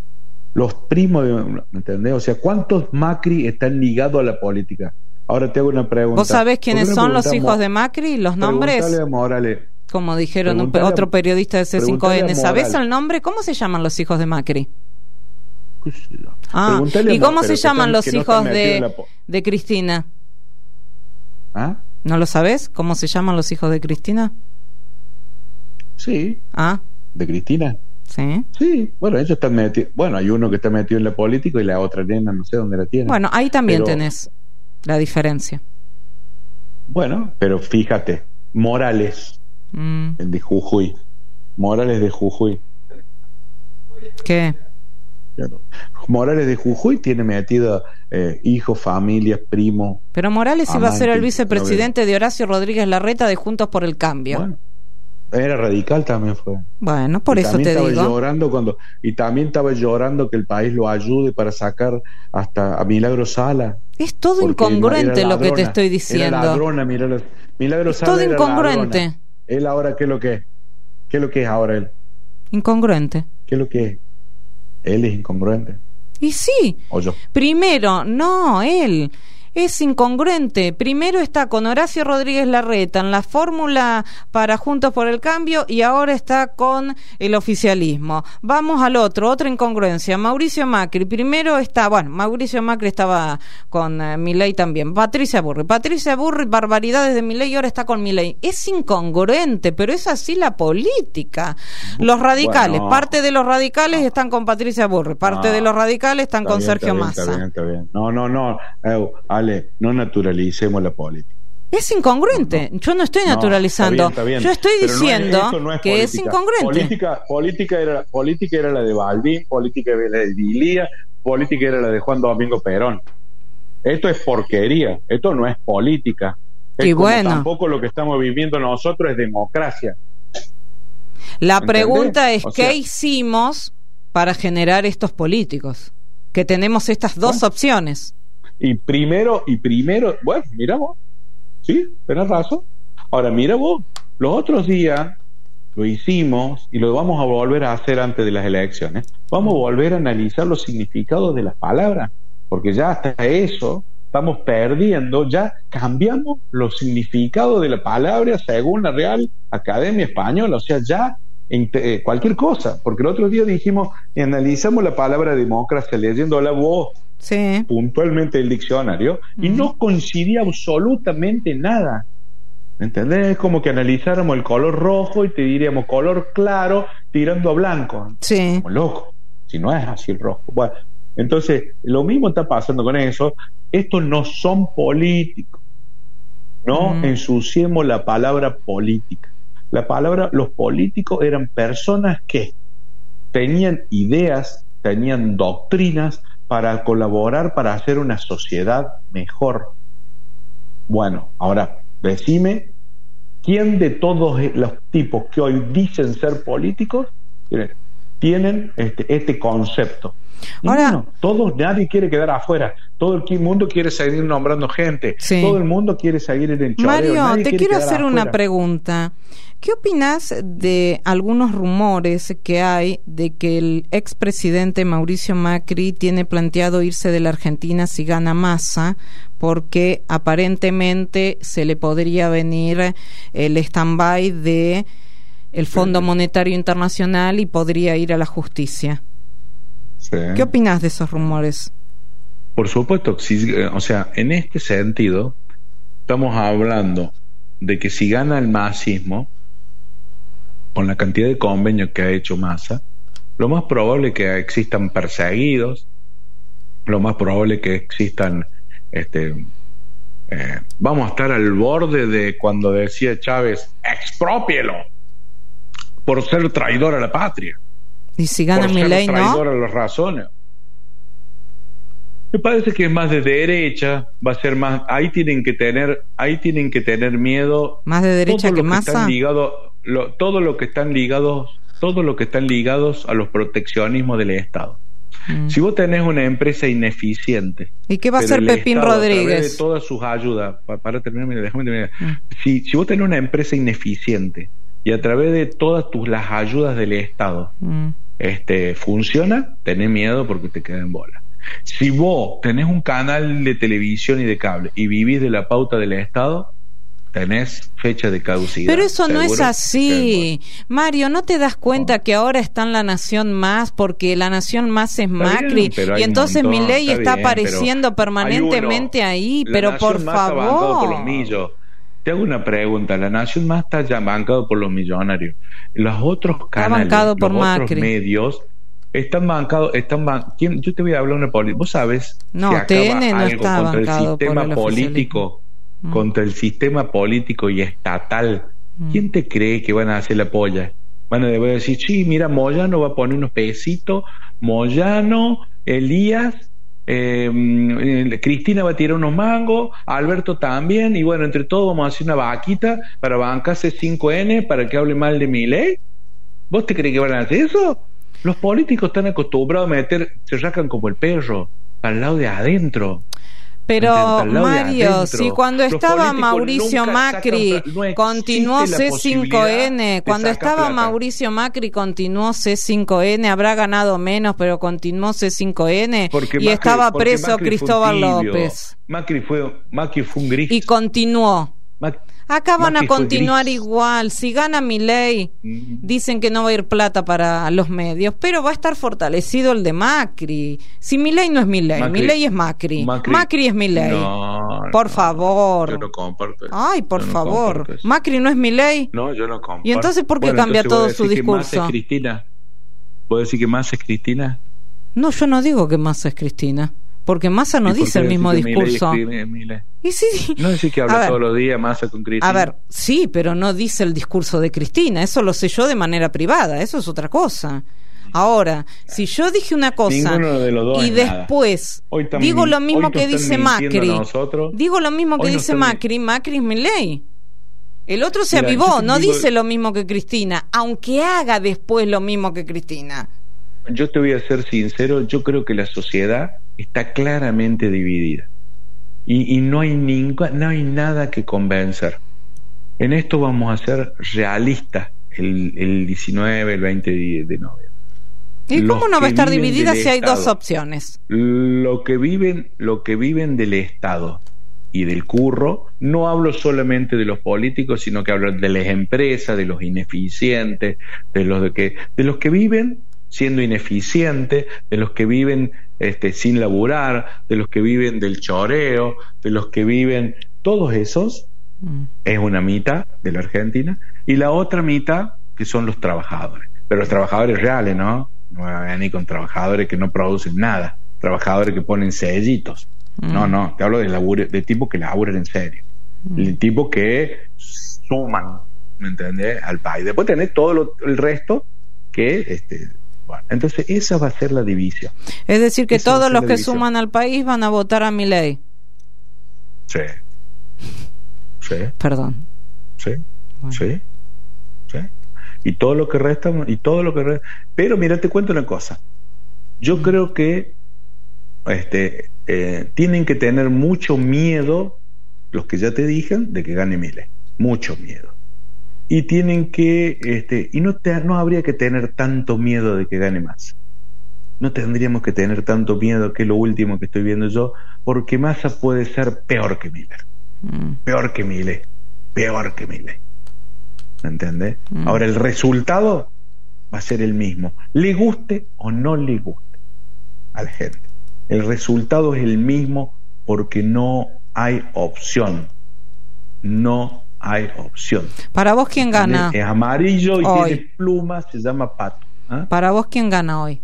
¿Los primos de... ¿me entendés? O sea, ¿cuántos Macri están ligados a la política? Ahora te hago una pregunta. ¿Vos sabés quiénes son los hijos de Macri? ¿Los nombres? A Morales. Como dijeron un, otro periodista de C cinco N. ¿Sabés el nombre? ¿Cómo se llaman los hijos de Macri? Ah, ¿y cómo se llaman los hijos de, de Cristina? ¿Ah? ¿No lo sabés? ¿Cómo se llaman los hijos de Cristina? Sí. ¿Ah? ¿De Cristina? Sí. Sí, bueno, ellos están metidos. Bueno, hay uno que está metido en la política y la otra nena no sé dónde la tiene. Bueno, ahí también pero... tenés la diferencia. Bueno, pero fíjate, Morales, mm. el de Jujuy. Morales de Jujuy. ¿Qué? Morales de Jujuy tiene metido eh, hijos, familias, primos. Pero Morales amantes, iba a ser el vicepresidente de Horacio Rodríguez Larreta de Juntos por el Cambio. Bueno, era radical también fue. Bueno, por y eso te estaba digo. Llorando cuando, y también estaba llorando que el país lo ayude para sacar hasta a Milagro Sala. Es todo incongruente lo que te estoy diciendo. Era ladrona, Milagro, Milagro es Sala todo incongruente. Ladrona. Él ahora, ¿qué es lo que es? ¿Qué es lo que es ahora él? Incongruente. ¿Qué es lo que es? Él es incongruente. Y sí. ¿O yo? Primero, no, él es incongruente. Primero está con Horacio Rodríguez Larreta en la fórmula para Juntos por el Cambio y ahora está con el oficialismo. Vamos al otro, otra incongruencia. Mauricio Macri, primero está, bueno, Mauricio Macri estaba con uh, Milei también. Patricia Burri, Patricia Burri, barbaridades de Milei y ahora está con Milei. Es incongruente, pero es así la política. Los radicales, bueno, parte de los radicales no. están con Patricia Burri, parte no. de los radicales están con bien, Sergio bien, Massa. Está bien, está bien. No, no, no. Eh, Ale, no naturalicemos la política. Es incongruente. No, no. Yo no estoy naturalizando. No, está bien, está bien. Yo estoy Pero diciendo no es, no es que política. Es incongruente. Política, política, era, política era la de Balbín, política era la de Dilía, política era la de Juan Domingo Perón. Esto es porquería. Esto no es política. Es y como bueno. Tampoco lo que estamos viviendo nosotros es democracia. La pregunta es, o sea, ¿qué hicimos para generar estos políticos? Que tenemos estas dos bueno. opciones. Y primero, y primero, bueno, mira vos, sí, tenés razón. Ahora, mira vos, los otros días lo hicimos y lo vamos a volver a hacer antes de las elecciones. Vamos a volver a analizar los significados de las palabras, porque ya hasta eso estamos perdiendo, ya cambiamos los significados de la palabra según la Real Academia Española. O sea, ya eh, cualquier cosa, porque el otro día dijimos, analizamos la palabra democracia leyendo la voz sí. puntualmente el diccionario, mm. y no coincidía absolutamente nada. ¿Entendés? Es como que analizáramos el color rojo y te diríamos color claro tirando a blanco. Sí. Como loco, si no es así el rojo. Bueno, entonces, lo mismo está pasando con eso. Estos no son políticos. No mm. ensuciemos la palabra política. La palabra, los políticos eran personas que tenían ideas, tenían doctrinas para colaborar, para hacer una sociedad mejor. Bueno, ahora, decime, ¿quién de todos los tipos que hoy dicen ser políticos tienen este, este concepto? Ahora, no, todos, nadie quiere quedar afuera. Todo el mundo quiere seguir nombrando gente. Sí. Todo el mundo quiere seguir en el choreo. Mario, nadie te quiero hacer afuera. una pregunta. ¿Qué opinas de algunos rumores que hay de que el expresidente Mauricio Macri tiene planteado irse de la Argentina si gana Massa, porque aparentemente se le podría venir el stand-by de el Fondo sí. Monetario Internacional y podría ir a la justicia? Sí. ¿Qué opinas de esos rumores? Por supuesto, si, o sea, en este sentido estamos hablando de que si gana el masismo, con la cantidad de convenios que ha hecho Massa, lo más probable es que existan perseguidos, lo más probable es que existan, este, eh, vamos a estar al borde de cuando decía Chávez, exprópielo por ser traidor a la patria. Y si gana Milei, ¿no? Traidor a las razones. Me parece que es más de derecha, va a ser más, ahí tienen que tener, ahí tienen que tener miedo. Más de derecha que, que Massa. Lo, todo lo que están ligados, todo lo que están ligados a los proteccionismos del Estado. Mm. Si vos tenés una empresa ineficiente, ¿y qué va a hacer Pepín Estado, Rodríguez? A través de todas sus ayudas, para, para terminar, déjame terminar. Mm. Si, si vos tenés una empresa ineficiente y a través de todas tus las ayudas del Estado, mm. este funciona, tenés miedo porque te queda en bola. Si vos tenés un canal de televisión y de cable y vivís de la pauta del Estado, tenés fecha de caducidad. Pero eso no es así, Mario. ¿No te das cuenta no. que ahora está en La Nación Más porque La Nación Más es está Macri bien, y entonces Milei está, está bien, apareciendo permanentemente ahí? La pero Nación por Más favor. Está bancado por los millos. Te hago una pregunta. La Nación Más está ya bancado por los millonarios. Los otros canales, está bancado por los Macri. Otros medios están bancados, están ban... ¿Quién? Yo te voy a hablar una política. ¿Vos sabés no, si T N acaba no algo está contra el bancado sistema por el político? Contra el sistema político y estatal, ¿quién te cree que van a hacer la polla? Van a decir, sí, mira, Moyano va a poner unos pesitos, Moyano, Elías, eh, Cristina va a tirar unos mangos, Alberto también, y bueno, entre todos vamos a hacer una vaquita para bancarse cinco ene para que hable mal de Milei. ¿Vos te crees que van a hacer eso? Los políticos están acostumbrados a meter, se rascan como el perro, al lado de adentro. Pero Mario, si cuando estaba Mauricio Macri no continuó C cinco ene, cuando estaba plata. Mauricio Macri continuó C cinco ene, habrá ganado menos, pero continuó C cinco ene porque y Macri, estaba preso Macri Cristóbal López. Macri fue, Macri fue un gris. Y continuó. Mac- Acá van Macri a continuar igual. Si gana Milei, mm. dicen que no va a ir plata para los medios, pero va a estar fortalecido el de Macri. Si Milei no es Milei, Milei es Macri. Macri, Macri es Milei. No, por no, favor. Yo no comparto. Ay, por yo no favor. Macri no es Milei. No, yo no comparto. ¿Y entonces por qué bueno, cambia todo su discurso? Massa es Cristina. ¿Puedo decir que Massa es Cristina? No, yo no digo que Massa es Cristina. Porque Massa no dice el mismo discurso. Y sí. No decís que habla ver, todos los días Massa con Cristina. A ver, sí, pero no dice el discurso de Cristina. Eso lo sé yo de manera privada. Eso es otra cosa. Ahora, si yo dije una cosa de y después también, digo lo mismo que dice Macri, digo lo mismo que dice Macri, Macri es Milei. El otro se Mira, avivó, no digo, dice lo mismo que Cristina, aunque haga después lo mismo que Cristina. Yo te voy a ser sincero, yo creo que la sociedad está claramente dividida y, y no hay ninguna, no hay nada que convencer. En esto vamos a ser realistas el, el diecinueve, el veinte de noviembre. ¿Y los cómo no va a estar dividida si hay Estado, dos opciones? Lo que viven, lo que viven del Estado y del curro. No hablo solamente de los políticos, sino que hablo de las empresas, de los ineficientes, de los de que de los que viven siendo ineficientes, de los que viven este, sin laburar, de los que viven del choreo, de los que viven, todos esos mm. es una mitad de la Argentina, y la otra mitad que son los trabajadores, pero los trabajadores reales, ¿no? No voy a venir con trabajadores que no producen nada, trabajadores que ponen sellitos. Mm. No, no, te hablo de, labure, de tipos que laburan en serio, mm. de tipos que suman, ¿me entendés?, al país. Después tenés todo lo, el resto que, este, bueno, entonces esa va a ser la división. Es decir, que esa todos los que división. suman al país van a votar a Milei. Sí. Sí. Perdón. Sí. Bueno. Sí. Sí. Y todo lo que resta, y todo lo que resta. Pero mira, te cuento una cosa. Yo mm. creo que este eh, tienen que tener mucho miedo los que ya te dijeron de que gane Milei, mucho miedo, y tienen que este y no te, no habría que tener tanto miedo de que gane más, no tendríamos que tener tanto miedo, que es lo último que estoy viendo yo, porque Massa puede ser peor que Milei, mm. peor que Milei, peor que Milei, ¿me entiendes? Mm. Ahora el resultado va a ser el mismo, le guste o no le guste a la gente. El resultado es el mismo porque no hay opción. No hay opción. Para vos, ¿quién gana? Es amarillo y hoy tiene plumas, se llama Pato. ¿Ah? Para vos, ¿quién gana hoy?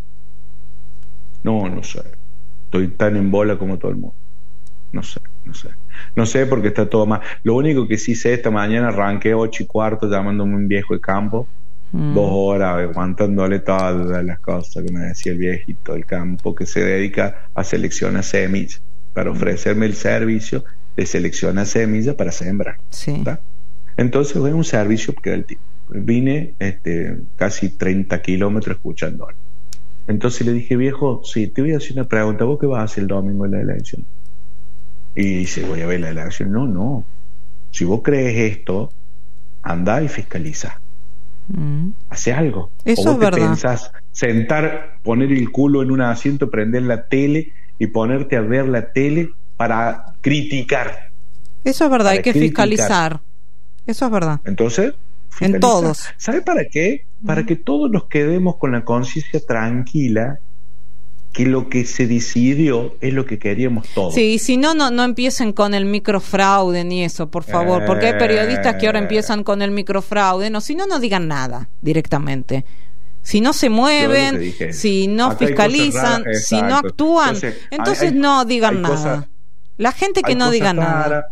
No, no sé. Estoy tan en bola como todo el mundo. No sé, no sé. No sé porque está todo mal. Lo único que sí sé, esta mañana arranqué ocho y cuarto llamándome un viejo de campo. Mm. Dos horas aguantándole todas las cosas que me decía el viejito del campo, que se dedica a seleccionar semillas para ofrecerme el servicio de seleccionar semillas para sembrar. Sí. Entonces es un servicio que el tipo. Vine este, casi treinta kilómetros escuchándolo. Entonces le dije, viejo, sí, te voy a hacer una pregunta, ¿vos qué vas a hacer el domingo en la elección? Y dice, voy a ver la elección. No, no, si vos crees esto, andá y fiscaliza. Mm. Hace algo. Eso o vos es te verdad. Pensás sentar, poner el culo en un asiento, prender la tele y ponerte a ver la tele para criticar. Eso es verdad, para hay que criticar. fiscalizar. Eso es verdad. Entonces, en todos. ¿Sabe para qué? Para mm. que todos nos quedemos con la conciencia tranquila que lo que se decidió es lo que queríamos todos. Sí, si no, no, no empiecen con el microfraude ni eso, por favor, porque hay periodistas que ahora empiezan con el microfraude, no, si no, no digan nada directamente. Si no se mueven, si no acá fiscalizan, raras, si no actúan, entonces, entonces hay, hay, no digan nada. Cosas, la gente que no diga raras. Nada.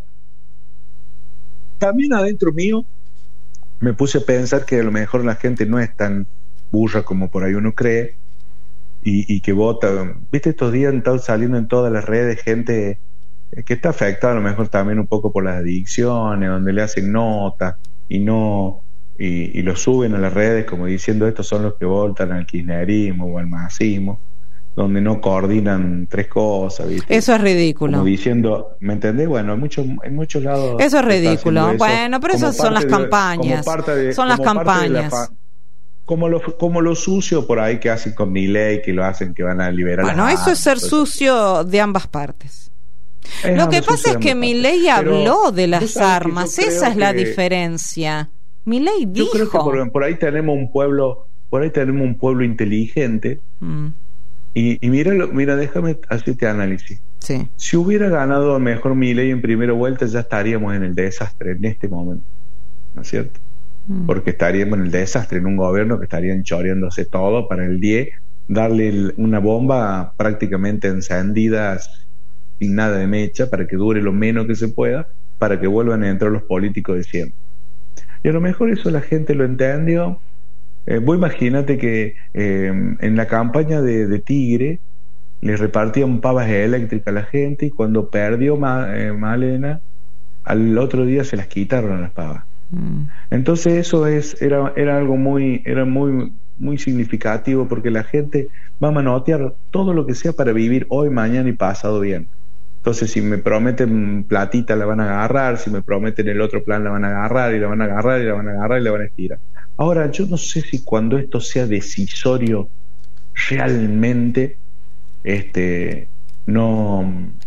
También adentro mío me puse a pensar que a lo mejor la gente no es tan burra como por ahí uno cree. Y, y que vota, viste, estos días están saliendo en todas las redes gente que está afectada a lo mejor también un poco por las adicciones, donde le hacen notas y no y, y lo suben a las redes como diciendo estos son los que votan al kirchnerismo o al masismo, donde no coordinan tres cosas, ¿viste? Eso es ridículo. Como diciendo, ¿me entendés? Bueno, en muchos en muchos lados eso es ridículo. Eso, bueno, pero esas son las de, campañas. De, son las campañas. Como lo, como lo sucio por ahí que hacen con Milei, que lo hacen que van a liberar. Bueno, eso armas, es ser sucio de ambas partes. Es lo que pasa es que Milei habló de las armas, esa es la que, diferencia. Milei dijo. Yo creo que por, por ahí tenemos un pueblo, por ahí tenemos un pueblo inteligente. Mm. Y, y mira, mira, déjame hacerte análisis. Sí. Si hubiera ganado mejor Milei en primera vuelta, ya estaríamos en el desastre en este momento, ¿no es cierto? Porque estaríamos en el desastre, en un gobierno que estarían choreándose todo para el diez, darle el, una bomba prácticamente encendida sin nada de mecha para que dure lo menos que se pueda, para que vuelvan a entrar los políticos de siempre. Y a lo mejor eso la gente lo entendió. Eh, vos imagínate que eh, en la campaña de, de Tigre le repartían pavas eléctricas a la gente y cuando perdió Ma, eh, Malena, al otro día se las quitaron las pavas. Entonces eso es era era algo muy era muy muy significativo porque la gente va a manotear todo lo que sea para vivir hoy, mañana y pasado bien. Entonces si me prometen platita la van a agarrar, si me prometen el otro plan la van a agarrar y la van a agarrar y la van a agarrar y la van a estirar. Ahora yo no sé si cuando esto sea decisorio realmente este no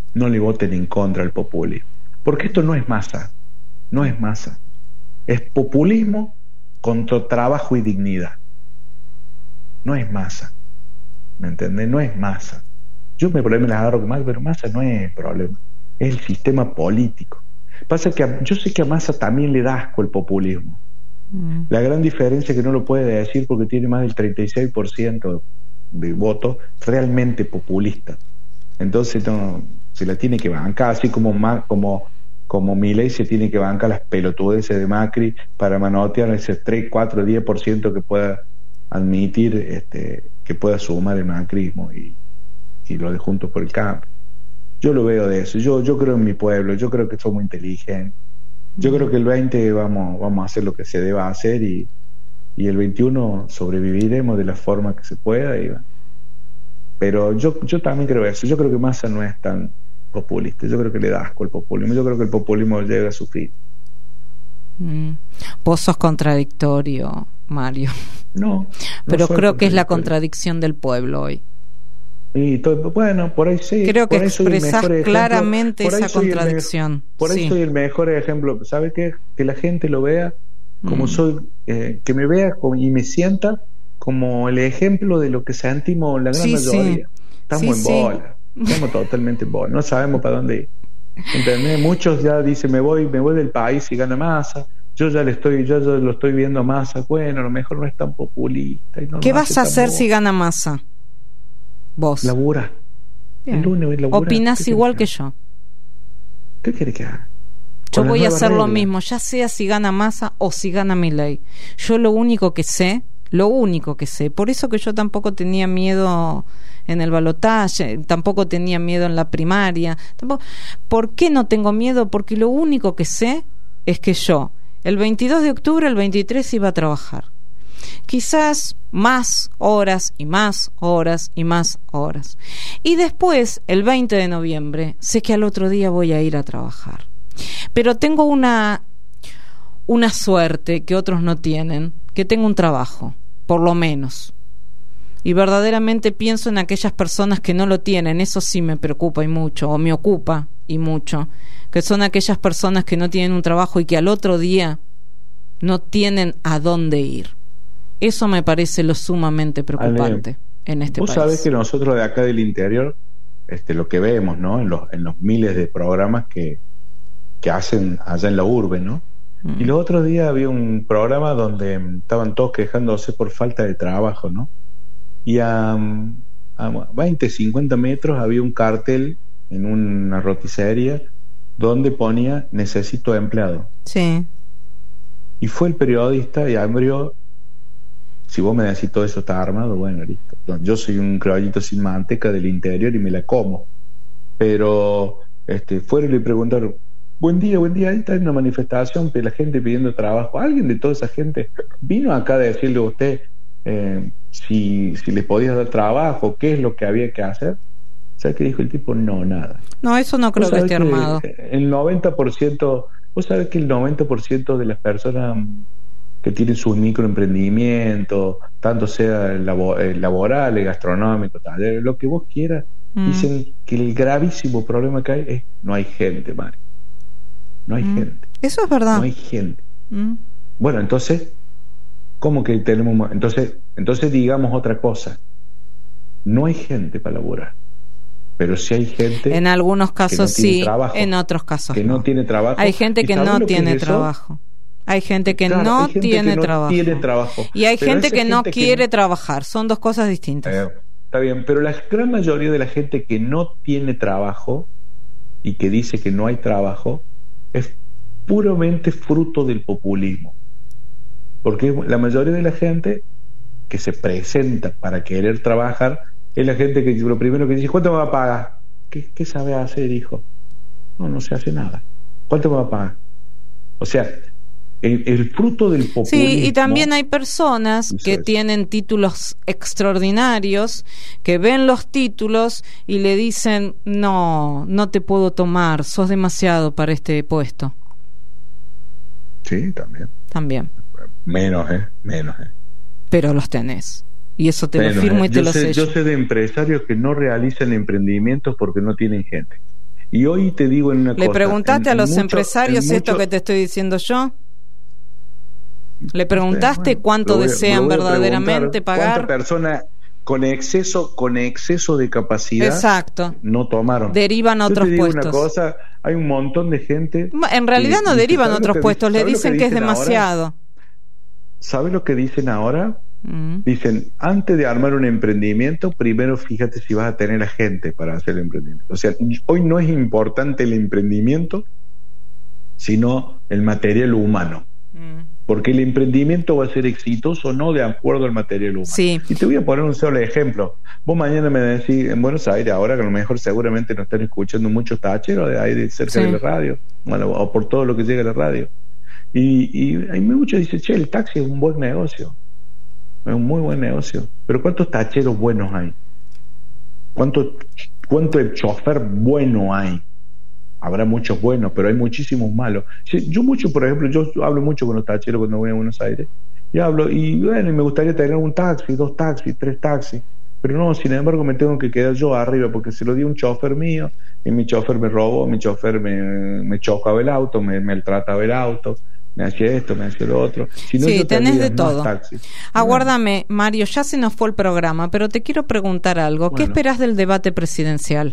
no le voten en contra al populismo, porque esto no es Massa, no es Massa, es populismo contra trabajo y dignidad. No es Massa, ¿me entendés? No es Massa. Yo me problema las agarro con Massa, pero Massa no es el problema, es el sistema político. Pasa que a, yo sé que a Massa también le da asco el populismo. Mm. La gran diferencia es que no lo puede decir porque tiene más del treinta y seis por ciento de votos realmente populistas. Entonces no, se la tiene que bancar, así como como como Milei se tiene que bancar las pelotudeces de Macri para manotear ese tres, cuatro, diez por ciento que pueda admitir, este, que pueda sumar el macrismo y, y lo de Juntos por el Cambio. Yo lo veo de eso. Yo yo creo en mi pueblo, yo creo que somos inteligentes. Yo creo que el veinte vamos vamos a hacer lo que se deba hacer y, y el veintiuno sobreviviremos de la forma que se pueda. Y, pero yo yo también creo eso. Yo creo que Massa no es tan populista. Yo creo que le da asco el populismo. Yo creo que el populismo llega a su fin. Mm. Vos sos contradictorio, Mario. No. Pero no creo que es la contradicción del pueblo hoy. Y todo, bueno, por ahí sí. Creo que por expresás claramente esa contradicción. Me, por ahí sí. soy el mejor ejemplo. ¿Sabe qué? Que la gente lo vea como mm. soy, eh, que me vea como, y me sienta como el ejemplo de lo que sentimos la gran sí, mayoría. Sí. Estamos sí, en bola. Sí. Estamos totalmente en bola. No sabemos para dónde ir. ¿Entendés? Muchos ya dicen, me voy, me voy del país y gana Massa. Yo ya le estoy, yo ya lo estoy viendo a Massa. Bueno, a lo mejor no es tan populista. Y no ¿Qué vas a hacer bola. Si gana Massa? Vos. Labura. El lunes labura. Opinás igual que, que yo. ¿Qué querés que haga? Yo voy a hacer regla. Lo mismo, ya sea si gana Massa o si gana Milei. Yo lo único que sé, lo único que sé, por eso que yo tampoco tenía miedo en el balotaje, tampoco tenía miedo en la primaria. Tampoco. ¿Por qué no tengo miedo? Porque lo único que sé es que yo, el veintidós de octubre, el veintitrés iba a trabajar. Quizás más horas y más horas y más horas. Y después, el veinte de noviembre, sé que al otro día voy a ir a trabajar. Pero tengo una, una suerte que otros no tienen, que tengo un trabajo, por lo menos. Y verdaderamente pienso en aquellas personas que no lo tienen, eso sí me preocupa y mucho, o me ocupa y mucho, que son aquellas personas que no tienen un trabajo y que al otro día no tienen a dónde ir. Eso me parece lo sumamente preocupante. Ale, en este vos país. Vos sabés que nosotros de acá del interior, este, lo que vemos, ¿no? En los, en los miles de programas que, que hacen allá en la urbe, ¿no? Mm. Y los otros días había un programa donde estaban todos quejándose por falta de trabajo, ¿no? Y a, a veinte, cincuenta metros había un cartel en una roticería donde ponía necesito empleado. Sí. Y fue el periodista y abrió. Si vos me decís todo eso está armado, bueno, listo. Yo soy un criollito sin manteca del interior y me la como. Pero este, fueron y le preguntaron, buen día, buen día, ahí está en una manifestación, la gente pidiendo trabajo. ¿Alguien de toda esa gente vino acá a decirle a usted eh, si, si le podías dar trabajo, qué es lo que había que hacer? ¿Sabes qué dijo el tipo? No, nada. No, eso no creo que esté armado. El noventa por ciento, vos sabés que el noventa por ciento de las personas que tienen sus microemprendimientos, tanto sea laboral, gastronómico, tal, lo que vos quieras, mm. dicen que el gravísimo problema que hay es no hay gente, Mario. No hay mm. gente. Eso es verdad. No hay gente. Mm. Bueno, entonces, ¿cómo que tenemos? Entonces, entonces digamos otra cosa. No hay gente para laborar. Pero sí hay gente. En algunos casos no sí, trabajo, en otros casos que no. no tiene trabajo. Hay gente que no tiene trabajo. Hay gente que claro, no, gente tiene, que no trabajo. tiene trabajo. Y hay gente que gente no que quiere no... trabajar. Son dos cosas distintas. Eh, está bien, pero la gran mayoría de la gente que no tiene trabajo y que dice que no hay trabajo es puramente fruto del populismo. Porque la mayoría de la gente que se presenta para querer trabajar es la gente que lo primero que dice, ¿cuánto me va a pagar? ¿Qué, qué sabe hacer, hijo? No, no se hace nada. ¿Cuánto me va a pagar? O sea, El, el fruto del populismo. Sí, y también hay personas que es. tienen títulos extraordinarios, que ven los títulos y le dicen, no, no te puedo tomar, sos demasiado para este puesto. Sí, también. También. Menos, ¿eh? Menos, ¿eh? Pero los tenés. Y eso te Menos, lo firmo ¿eh? y te yo lo sé, sello. Yo sé de empresarios que no realizan emprendimientos porque no tienen gente. Y hoy te digo en una ¿Le cosa... preguntaste en, a los mucho, empresarios mucho, esto que te estoy diciendo yo? ¿Le preguntaste bueno, cuánto voy, desean verdaderamente pagar? ¿Cuántas personas con exceso con exceso de capacidad Exacto. no tomaron? Derivan a otros Yo te digo puestos. Una cosa, hay un montón de gente... En realidad que, no derivan a otros que puestos, dice, le dicen que, que es demasiado. ¿Sabes lo que dicen ahora? Mm. Dicen, antes de armar un emprendimiento, primero fíjate si vas a tener a gente para hacer el emprendimiento. O sea, hoy no es importante el emprendimiento, sino el material humano. Mm. Porque el emprendimiento va a ser exitoso o no de acuerdo al material humano. Sí. Y te voy a poner un solo ejemplo. Vos mañana me decís, en Buenos Aires, ahora que a lo mejor seguramente nos están escuchando muchos tacheros de ahí de cerca sí. de la radio, bueno, o por todo lo que llega a la radio. Y, y hay muchos que dicen, che, el taxi es un buen negocio. Es un muy buen negocio. Pero ¿cuántos tacheros buenos hay? ¿Cuánto, cuánto el chofer bueno hay? Habrá muchos buenos, pero hay muchísimos malos. Yo mucho, por ejemplo, yo hablo mucho con los tacheros cuando voy a Buenos Aires. Y hablo, y bueno, y me gustaría tener un taxi, dos taxis, tres taxis. Pero no, sin embargo, me tengo que quedar yo arriba porque se lo di a un chofer mío y mi chofer me robó, mi chofer me, me chocaba el auto, me maltrataba el auto. Me hacía esto, me hacía lo otro. Si no, sí, tenés de todo. Taxis. Aguárdame, Mario, ya se nos fue el programa, pero te quiero preguntar algo. Bueno. ¿Qué esperás del debate presidencial?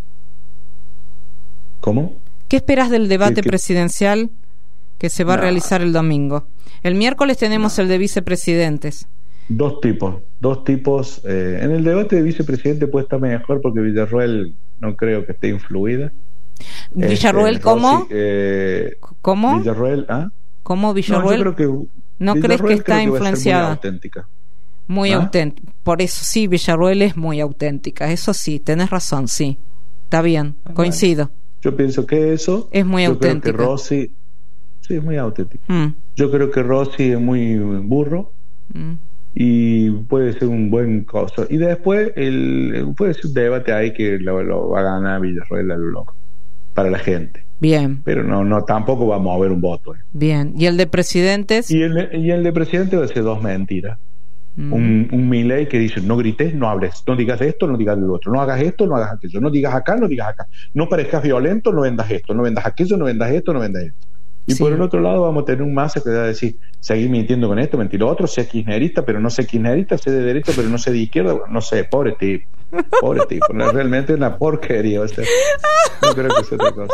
¿Cómo? ¿Qué esperás del debate ¿Qué? presidencial que se va no. a realizar el domingo? El miércoles tenemos no. el de vicepresidentes. Dos tipos, dos tipos. Eh, en el debate de vicepresidente puede estar mejor porque Villarroel no creo que esté influida. ¿Villarroel este, cómo? Rossi, eh, ¿Cómo? Villarroel, ¿ah? ¿Cómo Villarroel? No, yo creo que ¿No Villarroel crees que está que influenciada? Muy auténtica. Muy ¿Ah? auténtica. Por eso sí, Villarroel es muy auténtica. Eso sí, tenés razón, sí. Está bien, bueno, coincido. Yo pienso que eso... Es muy yo auténtica. Creo que Rossi... Sí, es muy auténtica. Mm. Yo creo que Rossi es muy burro. Mm. Y puede ser un buen cosa. Y después el, puede ser un debate ahí que lo, lo va a ganar Villarroel a lo loco. Para la gente. Bien. Pero no, no tampoco vamos a ver un voto. Eh. Bien. ¿Y el de presidentes? Y el, y el de presidente va a ser dos mentiras. Mm. Un, un Milei que dice, no grites, no hables, no digas esto, no digas lo otro, no hagas esto, no hagas aquello, no digas acá, no digas acá, no parezcas violento, no vendas esto, no vendas aquello, no vendas esto, no vendas esto. Y sí. por el otro lado vamos a tener un Massa que va a decir, seguir mintiendo con esto, mentir lo otro, sé kirchnerista, pero no sé kirchnerista, sé de derecha, pero no sé de izquierda, no sé, pobre tipo, pobre tipo, no, realmente es una porquería, o sea, no creo que sea otra cosa.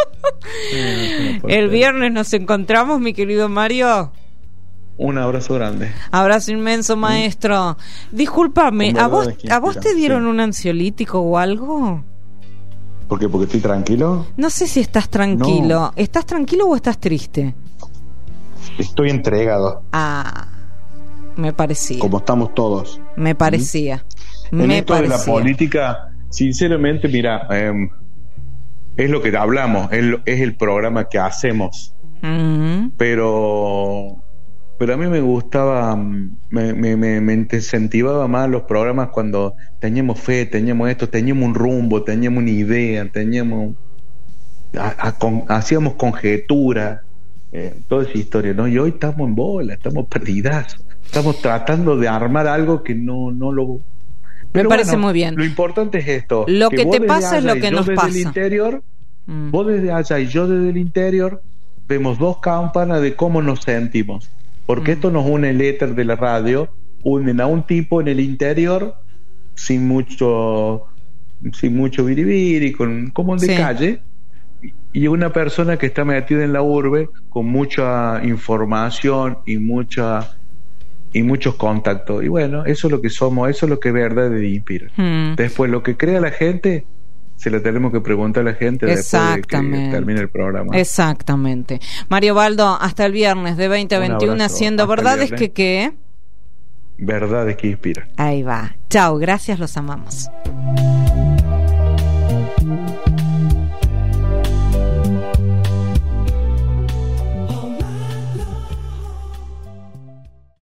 No, el viernes nos encontramos, mi querido Mario. Un abrazo grande. Abrazo inmenso, maestro. ¿Mm? Discúlpame, ¿a vos, ¿a vos te dieron sí. un ansiolítico o algo? ¿Por qué? ¿Porque estoy tranquilo? No sé si estás tranquilo. No. ¿Estás tranquilo o estás triste? Estoy entregado. Ah, me parecía. Como estamos todos. Me parecía. ¿Mm? Me en esto parecía. de la política, sinceramente, mira, eh, es lo que hablamos, es, lo, es el programa que hacemos. Uh-huh. Pero... Pero a mí me gustaba, me, me, me, me incentivaba más los programas cuando teníamos fe, teníamos esto, teníamos un rumbo, teníamos una idea, teníamos, a, a, con, hacíamos conjetura, eh, toda esa historia, ¿no? Y hoy estamos en bola, estamos perdidas, estamos tratando de armar algo que no, no lo... Pero me parece bueno, muy bien. Lo importante es esto. Lo que, que te pasa es lo que nos pasa. Vos desde el interior, mm. vos desde allá y yo desde el interior, vemos dos campanas de cómo nos sentimos. Porque mm. esto nos une el éter de la radio, unen a un tipo en el interior sin mucho sin mucho biribiri, con como de sí. calle, y una persona que está metida en la urbe con mucha información y mucha y muchos contactos. Y bueno, eso es lo que somos, eso es lo que verdad inspira. Mm. Después lo que crea la gente se lo tenemos que preguntar a la gente después de que termine el programa. Exactamente. Mario Baldo, hasta el viernes de veinte a veintiuno haciendo verdades que qué. Verdades que inspiran. Ahí va. Chao, gracias, los amamos.